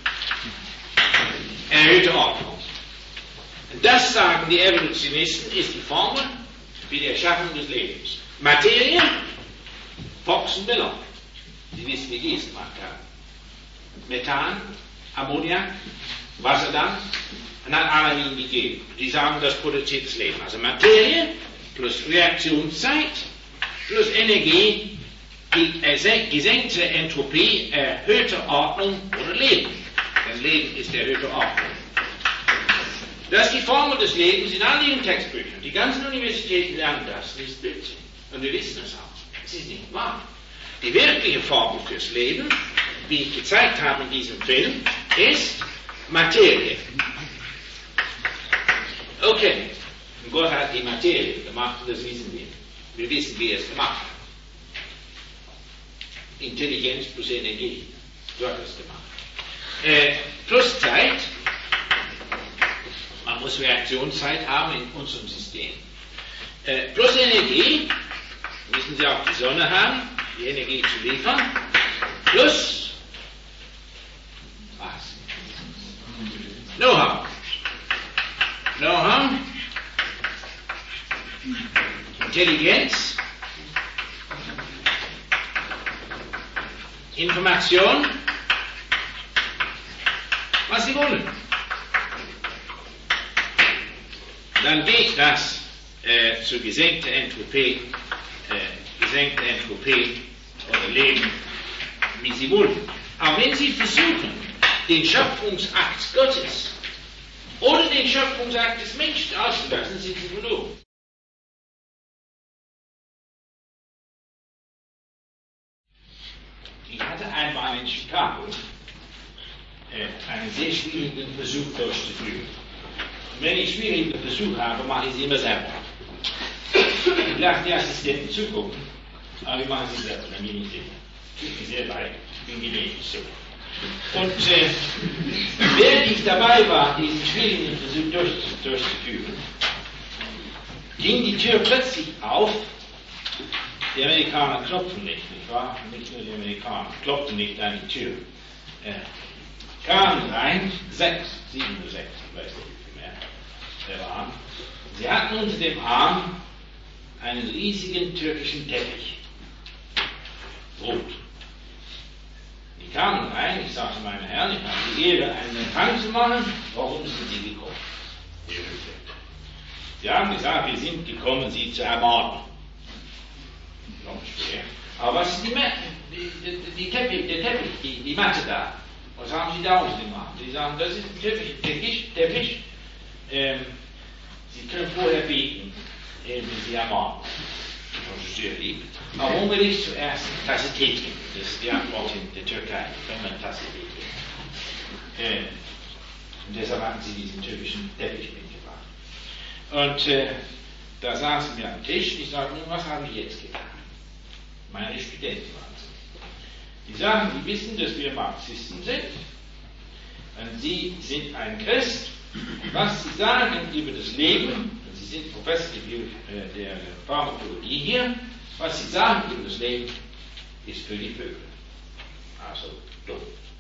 Erhöhte Ordnung. Das, sagen die Evolutionisten, ist die Formel für die Erschaffung des Lebens. Materie, Fox und Miller. Sie wissen, wie die es gemacht haben. Methan, Ammoniak, Wasserdampf, und hat Alamin gegeben. Die sagen, das produziert das Leben. Also Materie plus Reaktionszeit plus Energie gibt gesenkte Entropie, erhöhte Ordnung oder Leben. Denn Leben ist erhöhte Ordnung. Das ist die Formel des Lebens in all ihren Textbüchern. Die ganzen Universitäten lernen das. Das ist Blödsinn. Und wir wissen es auch. Es ist nicht wahr. Die wirkliche Formel fürs Leben, wie ich gezeigt habe in diesem Film, ist Materie. Okay. Und Gott hat die Materie gemacht und das wissen wir. Wir wissen, wie er es gemacht hat. Intelligenz plus Energie. So hat er es gemacht. Äh, plus Zeit. Man muss Reaktionszeit haben in unserem System. Äh, plus Energie. Müssen Sie auch die Sonne haben, die Energie zu liefern. Plus was? Know-how. Know-how. Intelligenz. Information. Was Sie wollen. Dann geht das äh, zu gesenkter Entropie, äh, gesenkter Entropie oder Leben, wie Sie wollen. Aber wenn Sie versuchen, den Schöpfungsakt Gottes oder den Schöpfungsakt des Menschen auszulassen, sind Sie verloren. Ich hatte einmal in Chicago äh, einen sehr schwierigen Versuch durchzuführen. Und wenn ich schwierige Versuche habe, mache ich sie immer selber. Ich lasse die Assistenten zugucken, aber ich mache sie selber, dann bin ich sicher. Tut mir sehr leid, ich bin gelegentlich so. Und äh, während ich dabei war, diesen schwierigen Versuch durch, durchzuführen, ging die Tür plötzlich auf. Die Amerikaner klopfen nicht, nicht wahr? Nicht nur die Amerikaner klopften nicht an die Tür. Äh, kamen rein, sechs, sieben oder sechs, ich weiß nicht wie viel mehr, der waren. Sie hatten unter dem Arm einen riesigen türkischen Teppich. Rot. Die kamen rein, ich sagte, meine Herren, ich habe die Ehre, einen Empfang zu machen, warum sind Sie gekommen? Sie haben gesagt, wir sind gekommen, Sie zu ermorden. Noch schwer. Aber was ist die, die, die, die Teppich, der Teppich, die, die Matte da? Was haben Sie da unter dem Arm? Sie sagen, das ist ein Teppich, Teppich, Teppich. Ähm, Sie können vorher beten, wenn Sie ermorden. Das ist sehr lieb. Aber unbedingt zuerst eine Tasse Tee trinken. Das ist die Antwort in der Türkei, wenn man eine Tasse Tee trinkt. Äh, und deshalb hatten sie diesen türkischen Teppich mitgebracht. Und äh, da saßen wir am Tisch. Ich sagte, nun, was haben wir jetzt getan? Meine Studenten waren es. Die sagen, die wissen, dass wir Marxisten sind. Und sie sind ein Christ. Was sie sagen über das Leben, Sie sind Professor der, der Pharmakologie hier, was Sie sagen über das Leben, ist für die Vögel. Also dumm.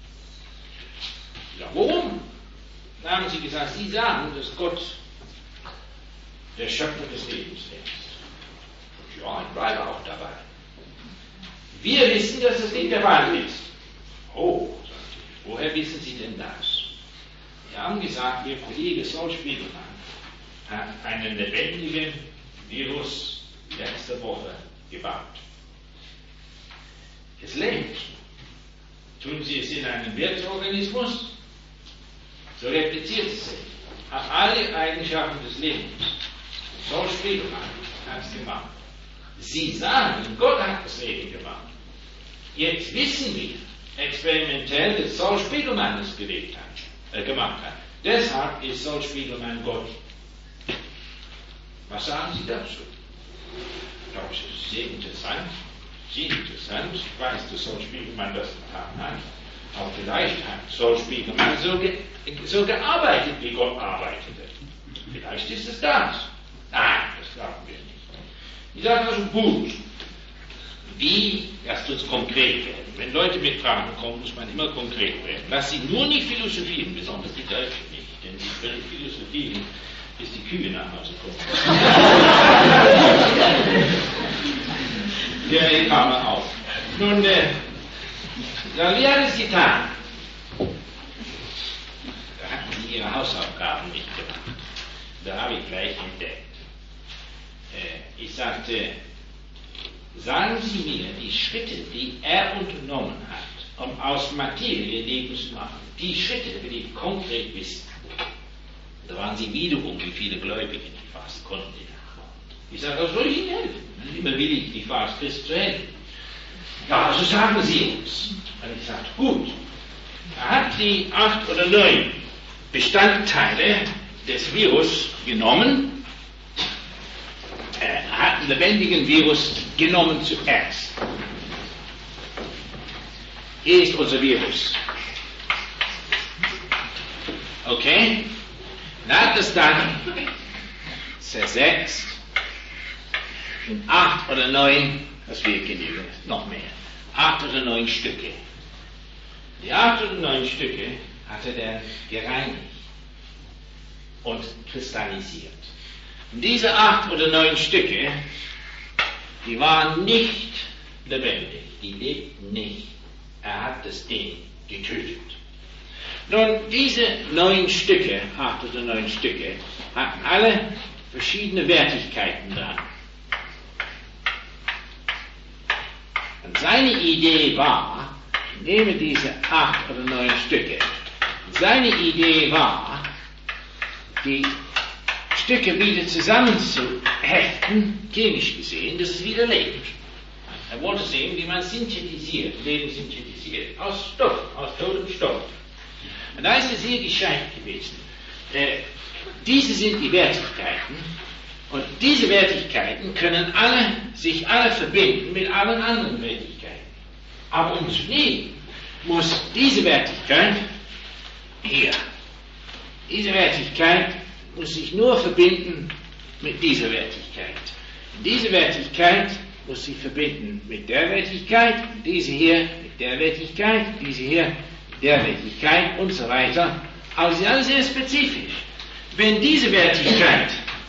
Ja, warum? Dann haben Sie gesagt, Sie sagen, dass Gott der Schöpfer des Lebens ist. Ja, ich bleibe auch dabei. Wir wissen, dass das nicht der Fall ist. Oh, sagte ich, woher wissen Sie denn das? Wir haben gesagt, Ihr Kollege Saul Spiegelmann hat einen lebendigen Virus letzte Woche gebaut. Es lebt. Tun Sie es in einem Wirtsorganismus, so repliziert es sich. Hat alle Eigenschaften des Lebens. Saul Spiegelmann hat es gemacht. Sie sagen, Gott hat das Leben gemacht. Jetzt wissen wir experimentell, dass Saul Spiegelmann es bewegt hat, äh, gemacht hat. Deshalb ist Saul Spiegelmann Gott. Was sagen Sie dazu? Ich glaube, es ist sehr interessant. Sehr interessant. Ich weiß, dass Saul Spiegelmann das getan hat. Aber vielleicht hat Saul Spiegelmann so, ge so gearbeitet, wie Gott arbeitete. Vielleicht ist es das. Nein, das glauben wir nicht. Ich sage also, gut. Wie, lasst uns konkret werden. Wenn Leute mit Fragen kommen, muss man immer konkret werden. Lass sie nur nicht philosophieren, besonders die Deutschen nicht. Denn sie können philosophieren, bis die Kühe nach Hause kommen. Ja, die kam auf. Nun, äh, ja, wie hat es getan? Da hatten sie ihre Hausaufgaben nicht gemacht. Da habe ich gleich entdeckt. Äh, ich sagte, sagen Sie mir die Schritte, die er unternommen hat, um aus Materie Leben zu machen. Die Schritte will ich konkret wissen. Da waren sie wiederum wie viele Gläubige, die fast konnten. Ich sage, was soll ich Ihnen helfen? Immer will ich die fast Christ zu helfen. Ja, also sagen Sie uns. Und ich sagte, gut, er hat die acht oder neun Bestandteile des Virus genommen. Er hat einen lebendigen Virus genommen zuerst. Hier ist unser Virus. Okay? Er hat es dann zersetzt in acht oder neun, das wird genügen, noch mehr, acht oder neun Stücke. Die acht oder neun Stücke hat er dann gereinigt und kristallisiert. Und diese acht oder neun Stücke, die waren nicht lebendig, die lebten nicht. Er hat das Ding getötet. Nun, diese neun Stücke, acht oder neun Stücke, hatten alle verschiedene Wertigkeiten dran. Und seine Idee war, ich nehme diese acht oder neun Stücke, seine Idee war, die Stücke wieder zusammenzuheften, chemisch gesehen, dass es wieder lebt. Er wollte sehen, wie man synthetisiert, Leben synthetisiert, aus Stoff, aus totem Stoff. Und da ist es hier gescheit gewesen. Äh, diese sind die Wertigkeiten, und diese Wertigkeiten können alle, sich alle verbinden mit allen anderen Wertigkeiten. Aber um zu leben, muss diese Wertigkeit hier, diese Wertigkeit muss sich nur verbinden mit dieser Wertigkeit. Diese Wertigkeit muss sich verbinden mit der Wertigkeit, diese hier mit der Wertigkeit, diese hier mit der Wertigkeit und so weiter. Aber sie sind alle sehr spezifisch. Wenn diese Wertigkeit,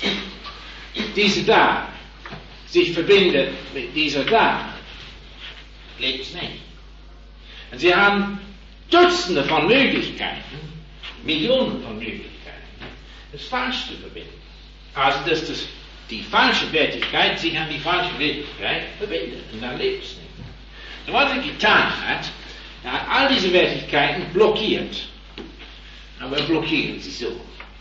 diese da, sich verbindet mit dieser da, lebt es nicht. Und sie haben Dutzende von Möglichkeiten, Millionen von Möglichkeiten, das falsch zu verbinden. Also, dass das, die falsche Wertigkeit sich an die falsche Wertigkeit verbindet. Und dann lebt es nicht. So, was er getan hat, er hat all diese Wertigkeiten blockiert. Aber er blockiert sie so.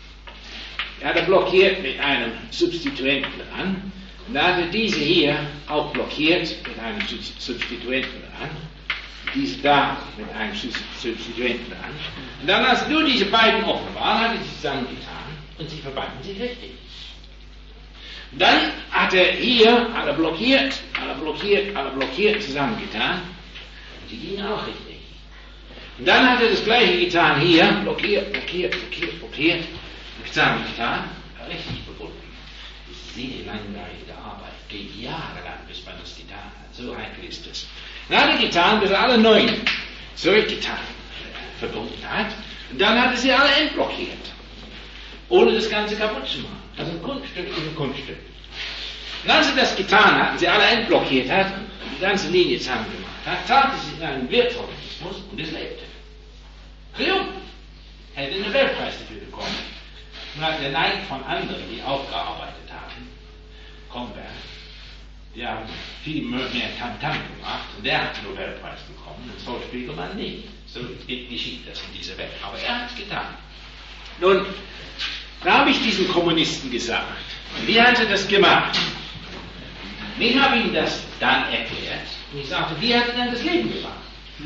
Er hat er blockiert mit einem Substituenten dran. Und dann hat er diese hier auch blockiert mit einem Substituenten dran. Diese da mit einem Substituenten dran. Und dann, als nur diese beiden offen waren, hat er sie zusammengetan und sie verbanden sich richtig. Und dann hat er hier, hat er blockiert, hat er blockiert, hat er blockiert, zusammengetan und sie gingen auch richtig. Und dann hat er das gleiche getan hier, blockiert, blockiert, blockiert, blockiert, und zusammengetan, richtig verbunden. Das ist sehr langweilige Arbeit, geht jahrelang, bis man das getan hat, so heikel ist es. Dann hat er getan, bis er alle neun zurückgetan, verbunden hat, und dann hat er sie alle entblockiert, ohne das Ganze kaputt zu machen. Also ein Kunststück ist ein Kunststück. Und als er das getan hat und sie alle entblockiert hat und die ganze Linie zusammen gemacht hat, tat es in einen Wirtorganismus und es lebte. Triumph! Er hätte den Nobelpreis dafür bekommen. Und hat der Neid von anderen, die auch gearbeitet haben, Komberg, die haben viel mehr Tamtam gemacht und der hat den Nobelpreis bekommen, und Saul Spiegelman nicht. So geschieht das in dieser Welt. Aber er hat es getan. Nun, da habe ich diesen Kommunisten gesagt, wie hat er das gemacht? Ich habe ihm das dann erklärt und ich sagte, wie hat er dann das Leben gemacht?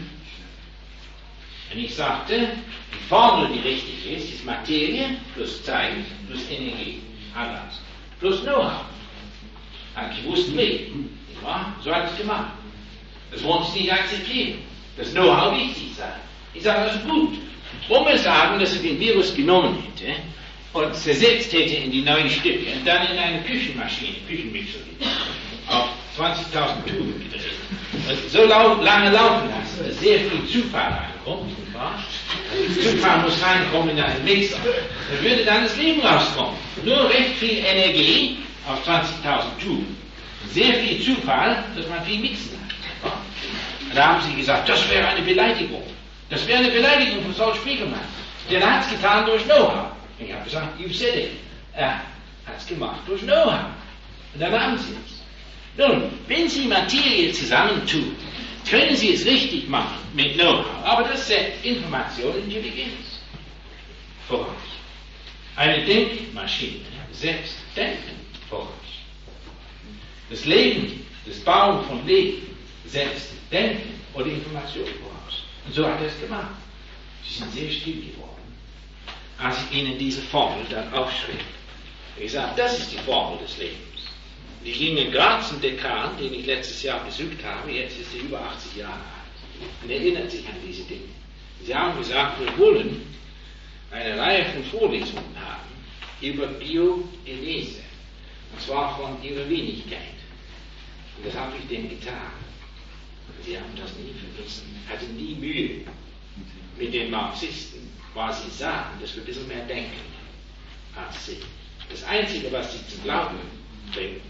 Und ich sagte, die Formel, die richtig ist, ist Materie plus Zeit plus Energie, anders, plus Know-how. Hat gewusst Leben, nicht wahr? So hat er es gemacht. Das wollen sie nicht akzeptieren. Das Know-how wichtig sein. Ich sage, das ist gut. Wollen wir sagen, dass er den Virus genommen hätte und zersetzt hätte in die neuen Stücke und dann in eine Küchenmaschine, Küchenmixer, auf zwanzigtausend Tuben gedreht. Und so lau- lange laufen lassen, dass sehr viel Zufall reinkommt. Zufall muss reinkommen in einen Mixer. Da würde dann das Leben rauskommen. Nur recht viel Energie auf zwanzigtausend Tuben. Sehr viel Zufall, dass man viel mixen hat. Und da haben sie gesagt, das wäre eine Beleidigung. Das wäre eine Beleidigung von Saul Spiegelman. Denn er hat es getan durch Know-how. Ich habe gesagt, you've said it. Er hat es gemacht durch Know-how. Und dann haben sie es. Nun, wenn Sie Materie zusammentun, können Sie es richtig machen mit Know-how. Aber das setzt Information und Intelligenz voraus. Eine Denkmaschine setzt Denken voraus. Das Leben, das Bauen von Leben setzt Denken oder Information voraus. Und so hat er es gemacht. Sie sind sehr still geworden, als ich Ihnen diese Formel dann aufschrieb. Ich sage, das ist die Formel des Lebens. Ich ging in Graz zum Dekan, den ich letztes Jahr besucht habe, jetzt ist er über achtzig Jahre alt, und erinnert sich an diese Dinge. Sie haben gesagt, wir wollen eine Reihe von Vorlesungen haben über Biogenese, und zwar von ihrer Wenigkeit. Und das habe ich denen getan. Sie haben das nie vergessen, hatten nie Mühe mit den Marxisten, weil sie sagen, dass wir ein bisschen mehr denken als sie. Das Einzige, was sie zum Glauben bringen,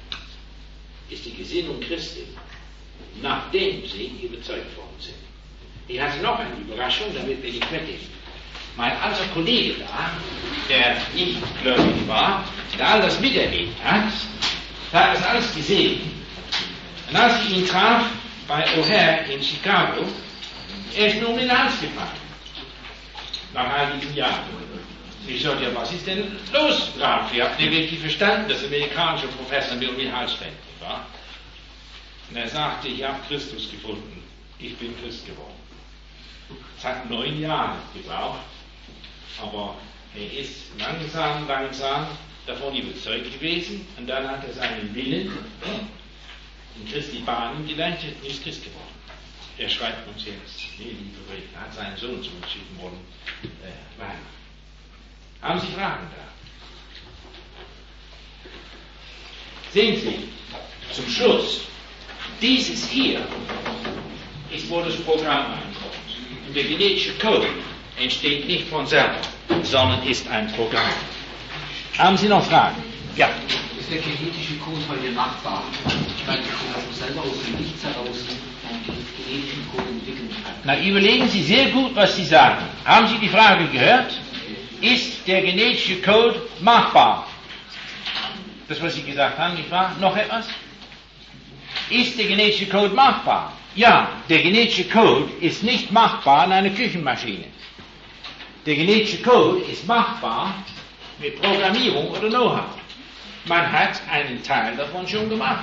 ist die Gesinnung Christi, nachdem sie überzeugt worden sind. Ich hatte noch eine Überraschung, damit bin ich fertig. Mein alter Kollege da, der nicht gläubig war, der all das miterlebt hat, der hat das alles gesehen. Und als ich ihn traf bei O'Hare in Chicago, er ist mir um den Hals gefallen. Nach all diesen Jahren. Ich sagte, ja, was ist denn los, Graf? Ihr habt nicht wirklich verstanden, dass der amerikanische Professor mir um den Hals fällt, nicht wahr? Und er sagte, ich habe Christus gefunden, ich bin Christ geworden. Es hat neun Jahre gebraucht, aber er ist langsam, langsam davon überzeugt gewesen und dann hat er seinen Willen in Christi Bahnen gelenkt und ist Christ geworden. Er schreibt uns jetzt, nee, liebe Brüder, er hat seinen Sohn zu uns schicken wollen, äh, Weihnachten. Haben Sie Fragen da? Sehen Sie, zum Schluss, dieses hier ist, wo das Programm ankommt. Und der genetische Code entsteht nicht von selber, sondern ist ein Programm. Haben Sie noch Fragen? Ja. Ist der genetische Code heute machbar? Ich meine, ich kann also selber aus dem Nichts heraus einen genetischen Code entwickeln kann. Na, überlegen Sie sehr gut, was Sie sagen. Haben Sie die Frage gehört? Ist der genetische Code machbar? Das, was Sie gesagt haben, nicht wahr? Noch etwas? Ist der genetische Code machbar? Ja, der genetische Code ist nicht machbar in einer Küchenmaschine. Der genetische Code ist machbar mit Programmierung oder Know-how. Man hat einen Teil davon schon gemacht.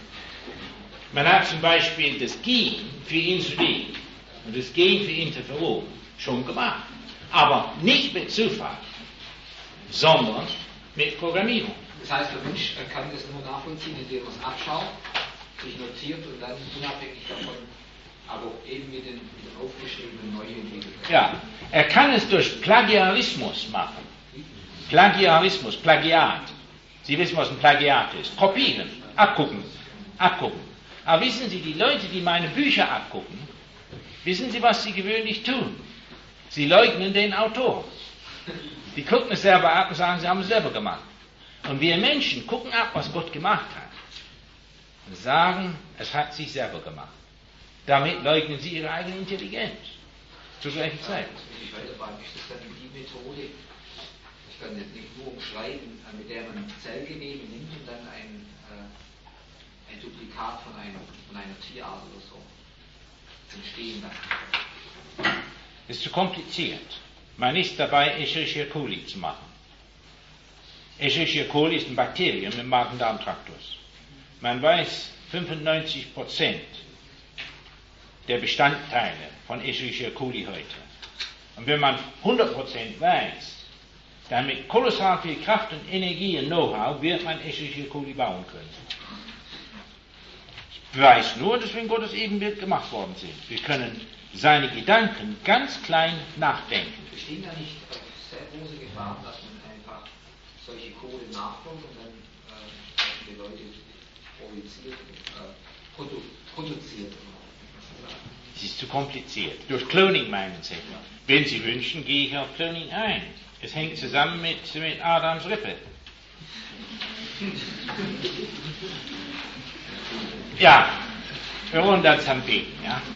Man hat zum Beispiel das Gen für Insulin und das Gen für Interferon schon gemacht. Aber nicht mit Zufall, sondern mit Programmierung. Das heißt, der Mensch kann das nur nachvollziehen, indem er es abschaut, sich notiert und dann unabhängig davon, aber eben mit den, mit den aufgeschriebenen neuen entwickelt. Ja, er kann es durch Plagiarismus machen. Plagiarismus, Plagiat. Sie wissen, was ein Plagiat ist. Kopieren, abgucken, abgucken. Aber wissen Sie, die Leute, die meine Bücher abgucken, wissen Sie, was sie gewöhnlich tun? Sie leugnen den Autor. Die gucken es selber ab und sagen, sie haben es selber gemacht. Und wir Menschen gucken ab, was Gott gemacht hat. Und sagen, es hat sich selber gemacht. Damit leugnen sie ihre eigene Intelligenz. Zur gleichen Zeit. Ich weiß aber, ist das dann die Methode, ich kann das nicht nur umschreiben, mit der man Zellgewebe nimmt und dann ein, äh, ein Duplikat von, einem, von einer Tierart oder so entstehen lassen. Das ist zu kompliziert. Man ist dabei, Escherichia coli zu machen. Escherichia coli ist ein Bakterium im Magen-Darm-Traktus. Man weiß fünfundneunzig Prozent der Bestandteile von Escherichia coli heute. Und wenn man hundert Prozent weiß, dann mit kolossal viel Kraft und Energie und Know-how wird man Escherichia coli bauen können. Ich weiß nur, dass wir in Gottes Ebenbild gemacht worden sind. Wir können seine Gedanken ganz klein nachdenken. Bestehen da nicht äh, sehr große Gefahren, dass man einfach solche Code nachfolgt und dann äh, die Leute produziert, äh, produ produziert? Es ist zu kompliziert. Durch Cloning meinen Sie. Wenn Sie wünschen, gehe ich auf Cloning ein. Es hängt zusammen mit, mit Adams Rippe. Ja, wir wollen das anbieten, ja.